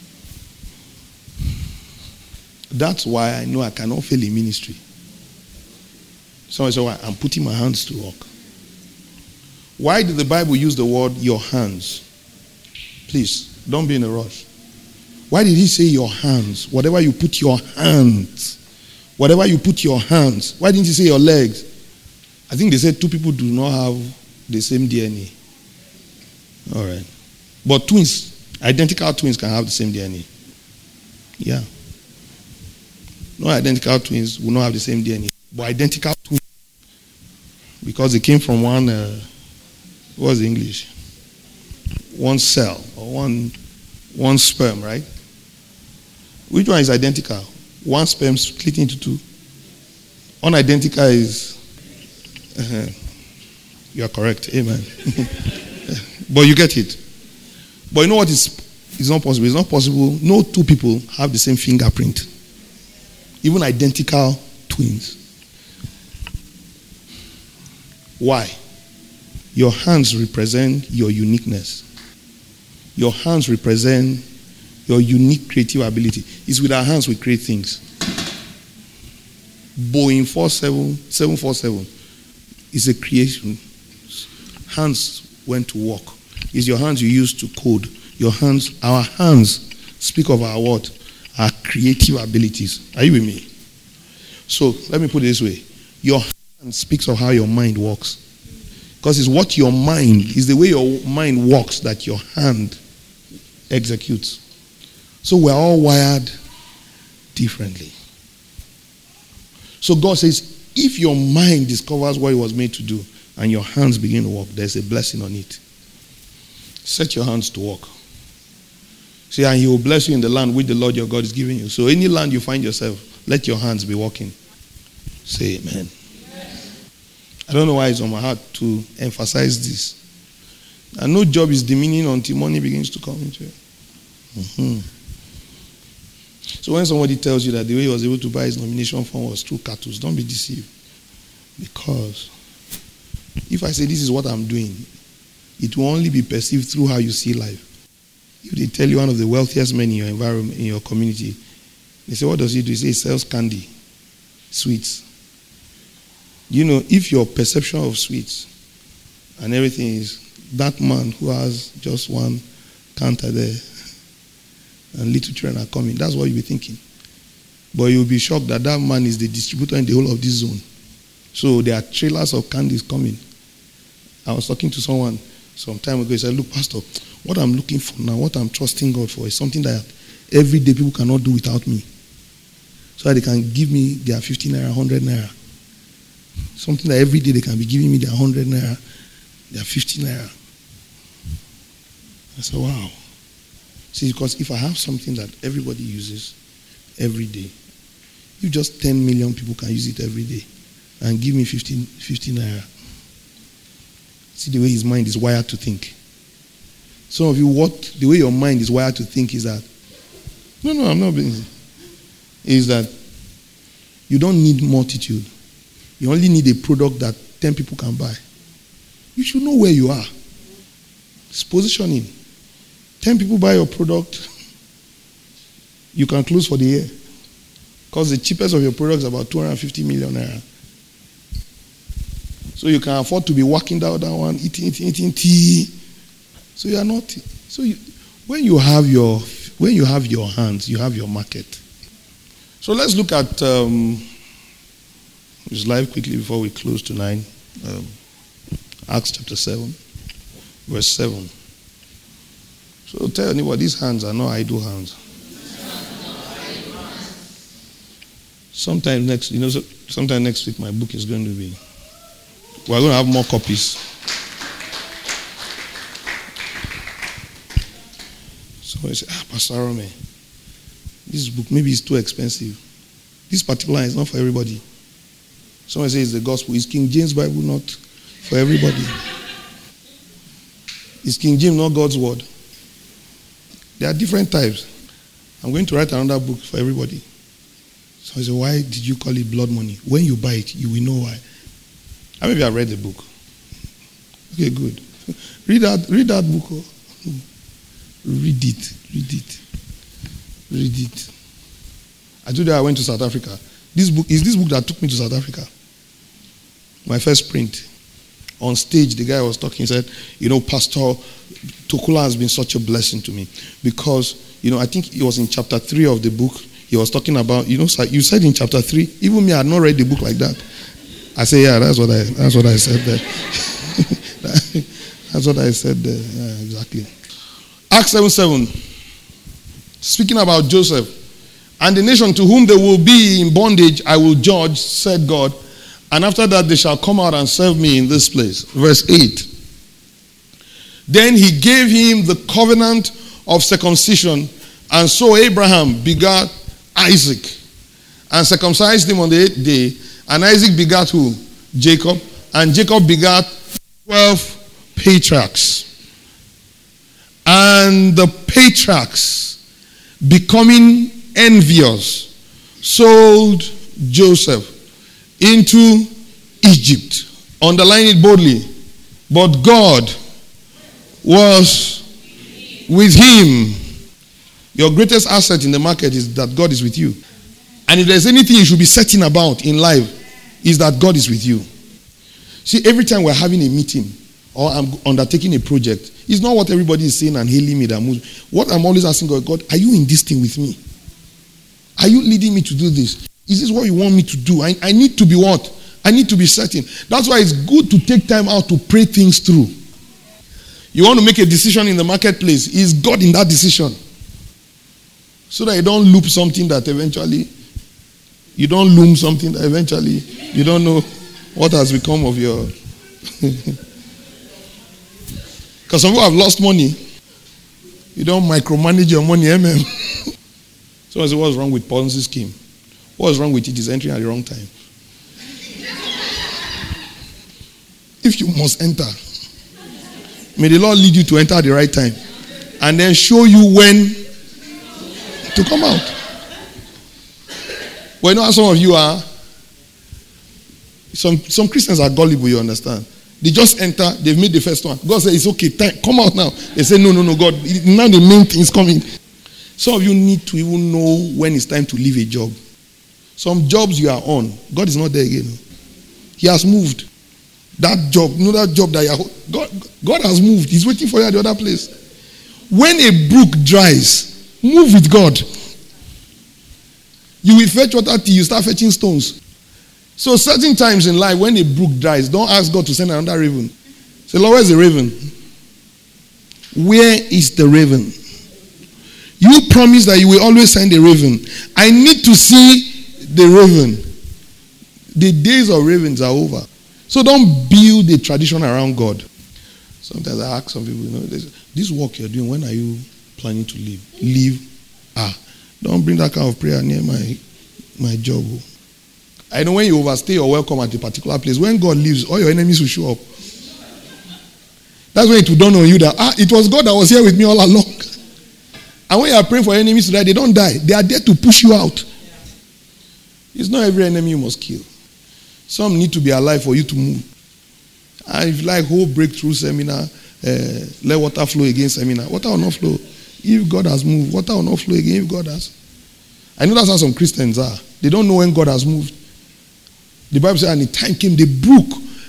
That's why I know I cannot fail in ministry. Someone said, why? I'm putting my hands to work. Why did the Bible use the word your hands? Please, don't be in a rush. Why did he say your hands? Whatever you put your hands. Whatever you put your hands. Why didn't he say your legs? I think they said two people do not have the same DNA. All right. But twins, identical twins can have the same DNA. Yeah. No identical twins will not have the same DNA. But identical twins, because they came from one, what was the English? One cell or one sperm, right? Which one is identical? One sperm split into two. Unidentical is, you are correct. Amen. But you get it. But you know what is not possible? It's not possible. No two people have the same fingerprint. Even identical twins. Why? Your hands represent your uniqueness. Your hands represent your unique creative ability. It's with our hands we create things. Boeing 747 is a creation. Hands went to work. It's your hands you use to code. Your hands, our hands speak of our what? Our creative abilities. Are you with me? So let me put it this way. Your hand speaks of how your mind works. Because it's what your mind, is the way your mind works that your hand executes. So we're all wired differently. So God says, if your mind discovers what it was made to do and your hands begin to work, there's a blessing on it. Set your hands to work. See, and he will bless you in the land which the Lord your God is giving you. So any land you find yourself, let your hands be working. Say amen. I don't know why it's on my heart to emphasize this. And no job is demeaning until money begins to come into it. So when somebody tells you that the way he was able to buy his nomination form was through cartoons, don't be deceived. Because if I say this is what I'm doing, it will only be perceived through how you see life. If they tell you one of the wealthiest men in your environment, in your community, they say, what does he do? He says he sells candy, sweets. You know, if your perception of sweets and everything is that man who has just one counter there and little children are coming, that's what you'll be thinking. But you'll be shocked that that man is the distributor in the whole of this zone. So there are trailers of candies coming. I was talking to someone some time ago. He said, look, Pastor, what I'm looking for now, what I'm trusting God for is something that every day people cannot do without me. So that they can give me their 50 naira, 100 naira. Something that every day they can be giving me their 100 naira, their 50 naira. I said, wow. See, because if I have something that everybody uses every day, if just 10 million people can use it every day and give me 50 naira. See the way his mind is wired to think. Some of you, the way your mind is wired to think is that, no, I'm not being, is that you don't need multitude. You only need a product that 10 people can buy. You should know where you are. It's positioning. 10 people buy your product, you can close for the year. Because the cheapest of your product is about 250 million naira. So you can afford to be walking down that one, eating tea. So you are not. So when you have your hands, you have your market. So let's look at this live quickly before we close tonight. Acts chapter 7, verse 7. So tell anybody, these hands are not idle hands. Sometime next week my book is going to be. We're going to have more copies. Somebody say, Pastor Rome, this book maybe is too expensive. This particular is not for everybody. Someone says it's the gospel. Is King James Bible not for everybody? Is King James not God's word? There are different types. I'm going to write another book for everybody. So I said, why did you call it blood money? When you buy it, you will know why. How many of you have read the book? Okay, good. Read that book. Read it. I told you I went to South Africa. This book is this book that took me to South Africa. My first print. On stage, the guy was talking, he said, Pastor Tokula has been such a blessing to me. Because, I think it was in chapter 3 of the book. He was talking about, you said in chapter 3, even me, I had not read the book like that. I say, yeah, that's what I said there. That's what I said there. Yeah, exactly. Acts 7:7. Speaking about Joseph. And the nation to whom they will be in bondage, I will judge, said God. And after that, they shall come out and serve me in this place. Verse 8. Then he gave him the covenant of circumcision. And so Abraham begat Isaac and circumcised him on the 8th day. And Isaac begat who? Jacob. And Jacob begat 12 patriarchs. And the patriarchs, becoming envious, sold Joseph into Egypt. Underline it boldly. But God was with him. Your greatest asset in the market is that God is with you. And if there's anything you should be certain about in life, is that God is with you. See, every time we're having a meeting or I'm undertaking a project, it's not what everybody is saying and hailing me that moves. What I'm always asking God, are you in this thing with me? Are you leading me to do this? Is this what you want me to do? I need to be what? I need to be certain. That's why it's good to take time out to pray things through. You want to make a decision in the marketplace. Is God in that decision? So that you don't loop something that eventually, you don't loom something that eventually, you don't know what has become of your... Because some people have lost money. You don't micromanage your money, amen. So I say, what's wrong with Ponzi scheme? What's wrong with it is entering at the wrong time. If you must enter, may the Lord lead you to enter at the right time. And then show you when to come out. Well, you know how some of you are? Some Christians are gullible, you understand. They just enter, they've made the first one. God says, it's okay, come out now. They say, no, God, now the main thing is coming. Some of you need to even know when it's time to leave a job. Some jobs you are on, God is not there again. He has moved. That job, that job that you are, God has moved. He's waiting for you at the other place. When a brook dries, move with God. You will fetch water till you start fetching stones. So certain times in life, when a brook dries, don't ask God to send another raven. Say, Lord, where's the raven? Where is the raven? You promised that you will always send a raven. I need to see the raven. The days of ravens are over. So don't build a tradition around God. Sometimes I ask some people, this work you're doing, when are you planning to leave? Leave. Don't bring that kind of prayer near my job. I know when you overstay your welcome at a particular place, when God leaves, all your enemies will show up. That's when it will dawn on you that, it was God that was here with me all along. And when you are praying for enemies to die, they don't die. They are there to push you out. It's not every enemy you must kill. Some need to be alive for you to move. And if you like whole breakthrough seminar, let water flow again seminar, water will not flow. If God has moved, water will not flow again if God has. I know that's how some Christians are. They don't know when God has moved. The Bible says, and the time came, the brook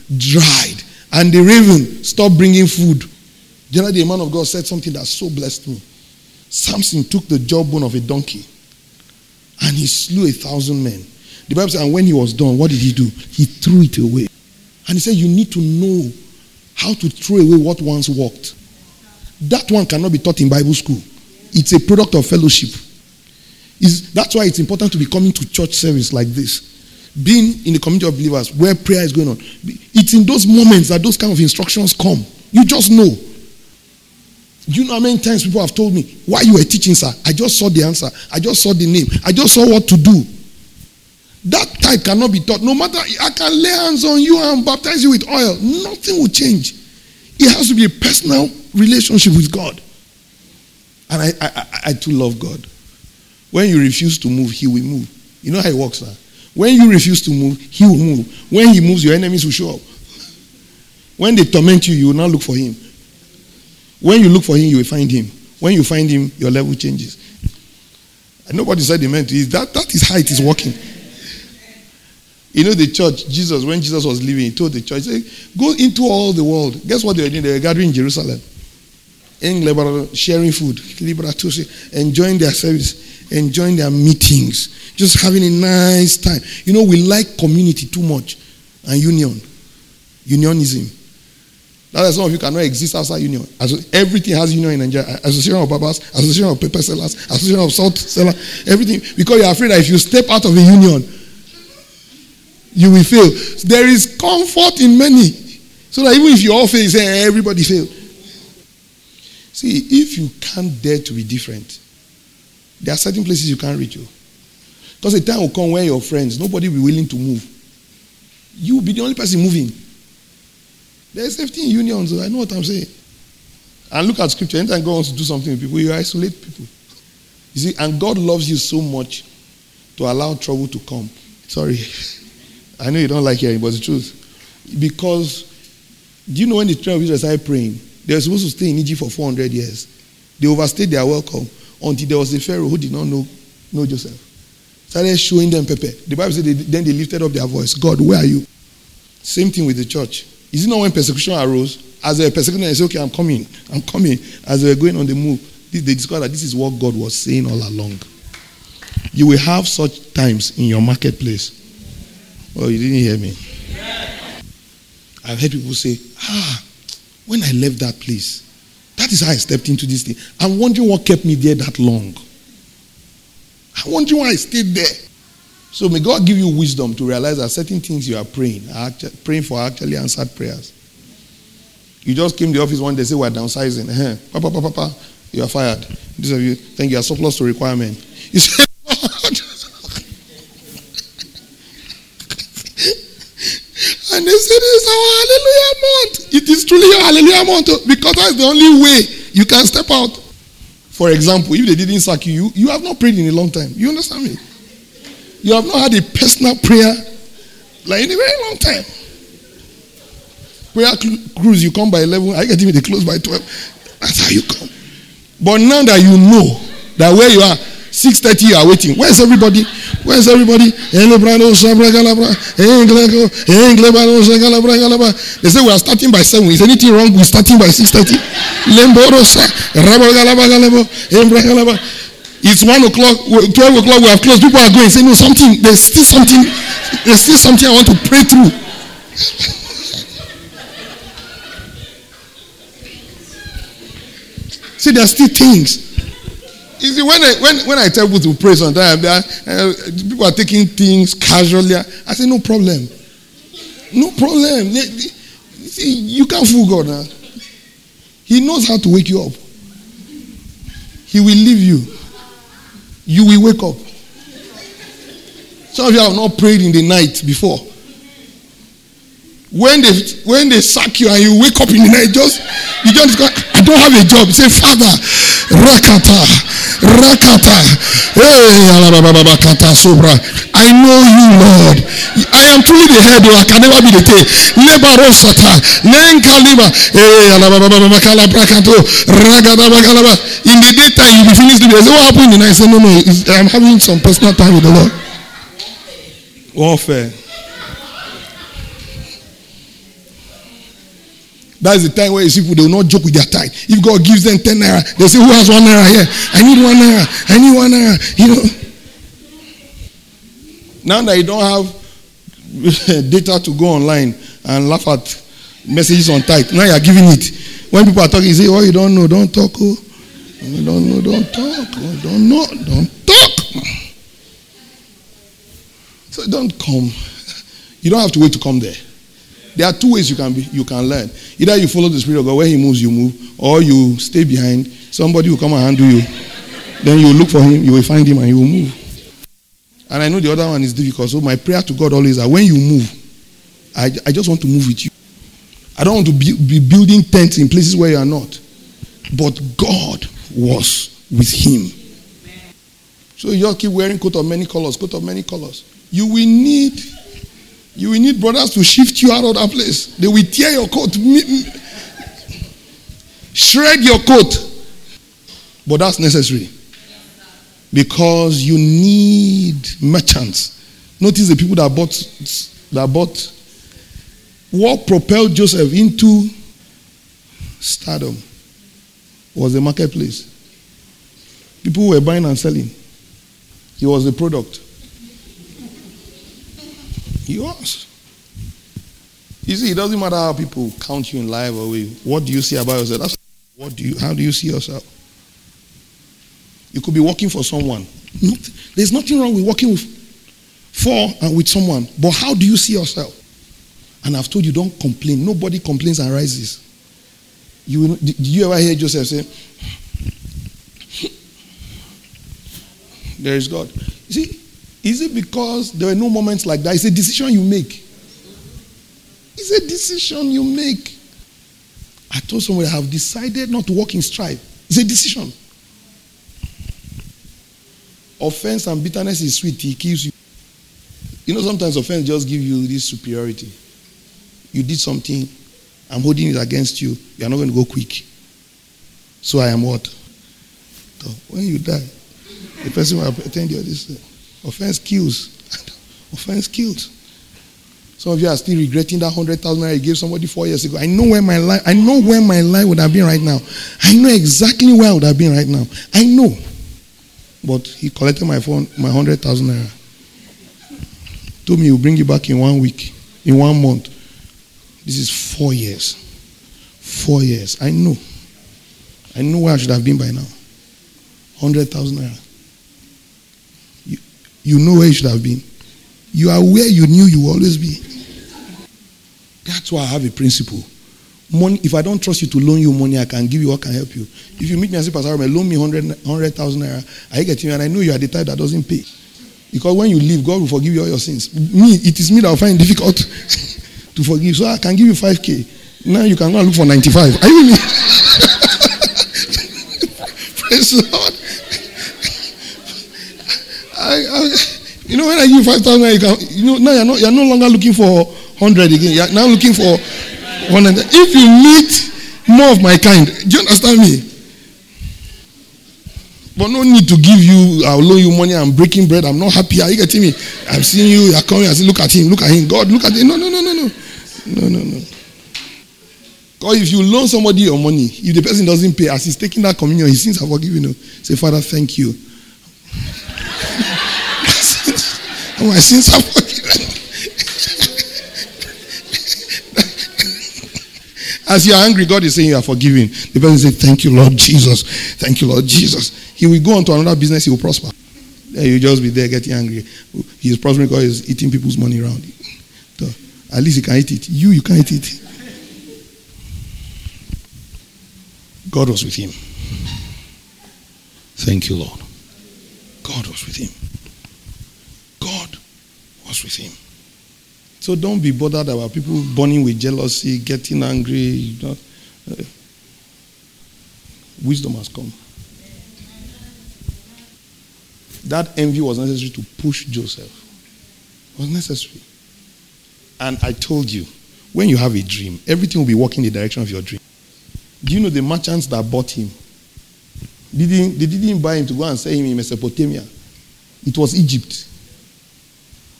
dried. And the raven stopped bringing food. The other day, a man of God said something that so blessed me. Samson took the jawbone of a donkey and he slew 1,000 men. The Bible says, and when he was done, what did he do? He threw it away. And he said, you need to know how to throw away what once worked. That one cannot be taught in Bible school. It's a product of fellowship. That's why it's important to be coming to church service like this. Being in the community of believers where prayer is going on. It's in those moments that those kind of instructions come. You just know. You know how many times people have told me, why you were teaching, sir? I just saw the answer. I just saw the name. I just saw what to do. That type cannot be taught. No matter, I can lay hands on you and baptize you with oil. Nothing will change. It has to be a personal relationship with God. And I too love God. When you refuse to move, he will move. You know how it works now. When you refuse to move, he will move. When he moves, your enemies will show up. When they torment you, you will not look for him. When you look for him, you will find him. When you find him, your level changes. And nobody said amen to it. That is how it is working. You know the church, Jesus, when Jesus was leaving, he told the church, he said, go into all the world. Guess what they were doing? They were gathering in Jerusalem. Sharing food. Enjoying their service. Enjoying their meetings. Just having a nice time. You know, we like community too much. And union. Unionism. That's why some of you cannot exist outside union. Everything has union in Nigeria. Association of barbers, association of paper sellers, association of salt sellers, everything. Because you're afraid that if you step out of a union, you will fail. There is comfort in many. So that even if you all fail, you say everybody failed. See, if you can't dare to be different, there are certain places you can't reach. Because a time will come where your friends, nobody will be willing to move. You will be the only person moving. There is safety in unions, I know what I'm saying. And look at scripture. Anytime God wants to do something with people, you isolate people. You see, and God loves you so much to allow trouble to come. Sorry. I know you don't like hearing, but it's the truth. Because, do you know when the children of Israel started praying, they were supposed to stay in Egypt for 400 years. They overstayed their welcome until there was a Pharaoh who did not know Joseph. Started showing them pepper. The Bible said then they lifted up their voice. God, where are you? Same thing with the church. Is it not when persecution arose? As they were persecuting, they said, okay, I'm coming. As they were going on the move, they discovered that this is what God was saying all along. You will have such times in your marketplace. Oh, you didn't hear me. I've heard people say, when I left that place, that is how I stepped into this thing. I'm wondering what kept me there that long. I'm wondering why I stayed there. So may God give you wisdom to realize that certain things you are praying for actually answered prayers. You just came to the office one day, say we're downsizing. Papa, you are fired. This of you, thank you, are surplus to requirement. You say, and they say this is our hallelujah month. It is truly your hallelujah month because that's the only way you can step out. For example, if they didn't sack you, you have not prayed in a long time. You understand me? You have not had a personal prayer like in a very long time. Prayer cruise, you come by 11. I get even the close by 12. That's how you come. But now that you know that where you are, 6:30 you are waiting. Where's everybody? They say we are starting by 7. Is anything wrong with starting by 6:30? It's 1 o'clock, 12 o'clock, we have closed. People are going, saying, no, something, there's still something I want to pray through. See, there's still things. You see, when I tell people to pray sometimes, people are taking things casually. I say, no problem. No problem. See, you can't fool God now. He knows how to wake you up. He will leave you. You will wake up. Some of you have not prayed in the night before. When they sack you and you wake up in the night, you just go, I don't have a job. You say, Father, Rakata, I know you, Lord. I am truly the head, I can never be the tail. In the daytime, you be finished. They say, what happened in the night? I say, no, I'm having some personal time with the Lord. Warfare. That's the time where you see people, they will not joke with their tithe. If God gives them 10 naira, they say, who has 1 naira here? I need 1 naira. I need 1 naira. Now that you don't have data to go online and laugh at messages on tithe, now you are giving it. When people are talking, you say, oh, you don't know, don't talk. Oh. You don't know, don't talk. Oh, don't know, don't talk. So don't come. You don't have to wait to come there. There are 2 ways you can learn. Either you follow the Spirit of God, where He moves, you move, or you stay behind. Somebody will come and handle you. Then you will look for Him, you will find Him, and you will move. And I know the other one is difficult. So my prayer to God always is that when you move, I just want to move with you. I don't want to be building tents in places where you are not. But God was with him. So you all keep wearing coat of many colors. You will need brothers to shift you out of that place. They will tear your coat, shred your coat. But that's necessary. Because you need merchants. Notice the people that bought what propelled Joseph into stardom was the marketplace. People were buying and selling. He was the product. He was. You see, it doesn't matter how people count you in life or what do you see about yourself. How do you see yourself? You could be working for someone. There's nothing wrong with working for and with someone. But how do you see yourself? And I've told you, don't complain. Nobody complains and rises. Did you ever hear Joseph say, there is God? You see, is it because there were no moments like that? It's a decision you make. It's a decision you make. I told somebody I have decided not to walk in strife. It's a decision. Offense and bitterness is sweet. It kills you. You know, sometimes offense just gives you this superiority. You did something, I'm holding it against you. You are not going to go quick. So I am what? So when you die, the person will attend you this. Offense kills. Offense kills. Some of you are still regretting that 100,000 naira you gave somebody 4 years ago. I know where my life would have been right now. I know exactly where I would have been right now. I know. But he collected my 100,000 naira. Told me he will bring it back in 1 week, in 1 month. This is 4 years. 4 years. I know where I should have been by now. 100,000 naira. You know where you should have been. You are where you knew you would always be. That's why I have a principle. Money, if I don't trust you to loan you money, I can give you what can help you. If you meet me and say, Pastor Arome, loan me 100,000 naira, I get you, and I know you are the type that doesn't pay. Because when you leave, God will forgive you all your sins. It is me that will find it difficult to forgive. So I can give you 5K. Now you can go and look for 95. Are you with me? Praise the Lord. When I give you 5,000, now you're no longer looking for 100 again. You're now looking for 100. If you meet more of my kind, do you understand me? But no need to give you, I'll loan you money, I'm breaking bread, I'm not happy. Are you getting me? I'm seeing you, you're coming, I say, look at him. God, look at him. No. Because if you loan somebody your money, if the person doesn't pay, as he's taking that communion, his sins are forgiven. Say, Father, thank you. My sins are forgiven. As you are angry, God is saying you are forgiven. The person says, thank you, Lord Jesus. Thank you, Lord Jesus. He will go on to another business, he will prosper. Then you just be there getting angry. He is prospering because he's eating people's money around. So, at least he can eat it. You can't eat it. God was with him. Thank you, Lord. God was with him. God was with him. So don't be bothered about people burning with jealousy, getting angry. Wisdom has come. That envy was necessary to push Joseph. It was necessary. And I told you, when you have a dream, everything will be working in the direction of your dream. Do you know the merchants that bought him? They didn't buy him to go and sell him in Mesopotamia. It was Egypt.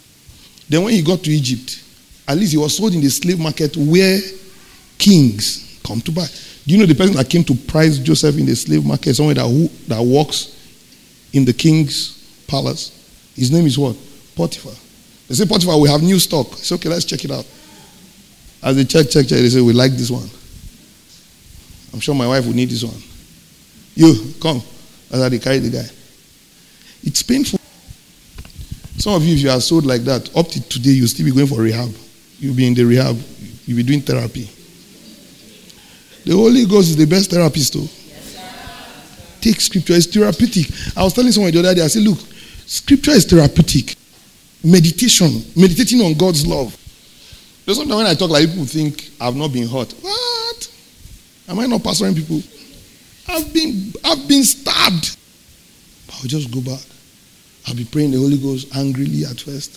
Then when he got to Egypt, at least he was sold in the slave market where kings come to buy. Do you know the person that came to price Joseph in the slave market, someone that works in the king's palace? His name is what? Potiphar. They say, Potiphar, we have new stock. It's okay, let's check it out. As they check, they say, we like this one. I'm sure my wife would need this one. You, come. That's how they carry the guy. It's painful. Some of you, if you are sold like that, up to today, you'll still be going for rehab. You'll be in the rehab. You'll be doing therapy. The Holy Ghost is the best therapist, too. Take scripture. It's therapeutic. I was telling someone the other day, I said, look, scripture is therapeutic. Meditating on God's love. There's sometimes when I talk like people think I've not been hurt. What? Am I not pastoring people? I've been stabbed. But I'll just go back. I'll be praying the Holy Ghost angrily at first.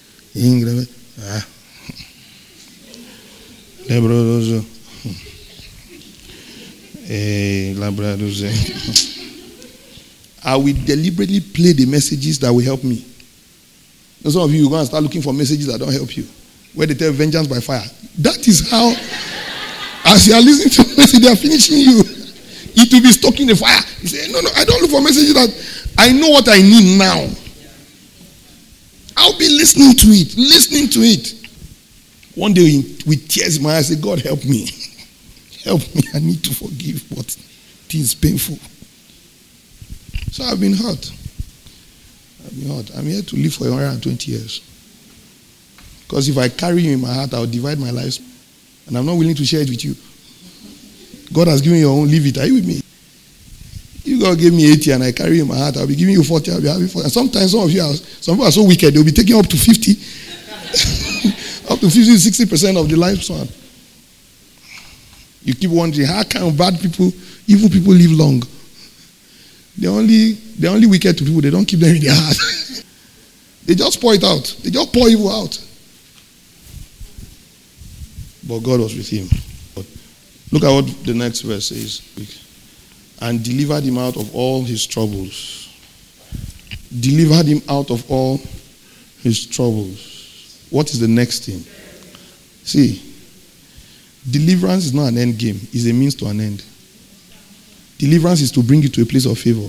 I will deliberately play the messages that will help me. Some of you are going to start looking for messages that don't help you. Where they tell vengeance by fire. That is how, as you are listening to the message, they are finishing you. It will be stoking the fire. You say, no, I don't look for messages that I know what I need now. I'll be listening to it. One day with tears in my eyes, I say, God, help me. Help me. I need to forgive, but it is painful. So I've been hurt. I'm here to live for 120 years. Because if I carry you in my heart, I'll divide my life. And I'm not willing to share it with you. God has given you your own, leave it. Are you with me? If God gave me 80 and I carry you in my heart, I'll be giving you 40, I'll be having 40. And sometimes some people are so wicked, they'll be taking up to 50. Up to 50, 60% of the lifespan. You keep wondering, how can bad people, evil people live long? They're only wicked to people. They don't keep them in their heart. They just pour it out. They just pour evil out. But God was with him. Look at what the next verse says. And delivered him out of all his troubles. Delivered him out of all his troubles. What is the next thing? See, deliverance is not an end game. It's a means to an end. Deliverance is to bring you to a place of favor.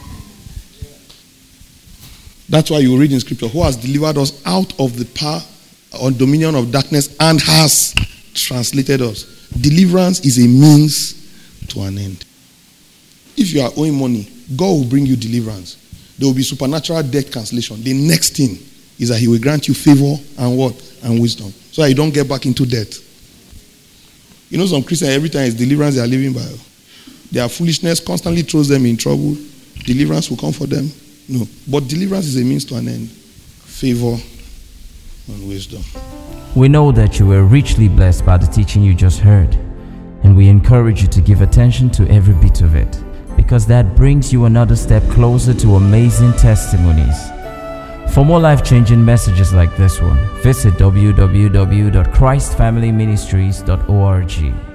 That's why you read in scripture, who has delivered us out of the power or dominion of darkness and has translated us. Deliverance is a means to an end. If you are owing money, God will bring you deliverance. There will be supernatural debt cancellation. The next thing is that he will grant you favor and what? And wisdom. So that you don't get back into debt. You know, some Christians, every time it's deliverance they are living by. Their foolishness constantly throws them in trouble. Deliverance will come for them. No. But deliverance is a means to an end. Favor and wisdom. We know that you were richly blessed by the teaching you just heard. And we encourage you to give attention to every bit of it, because that brings you another step closer to amazing testimonies. For more life-changing messages like this one, visit www.christfamilyministries.org.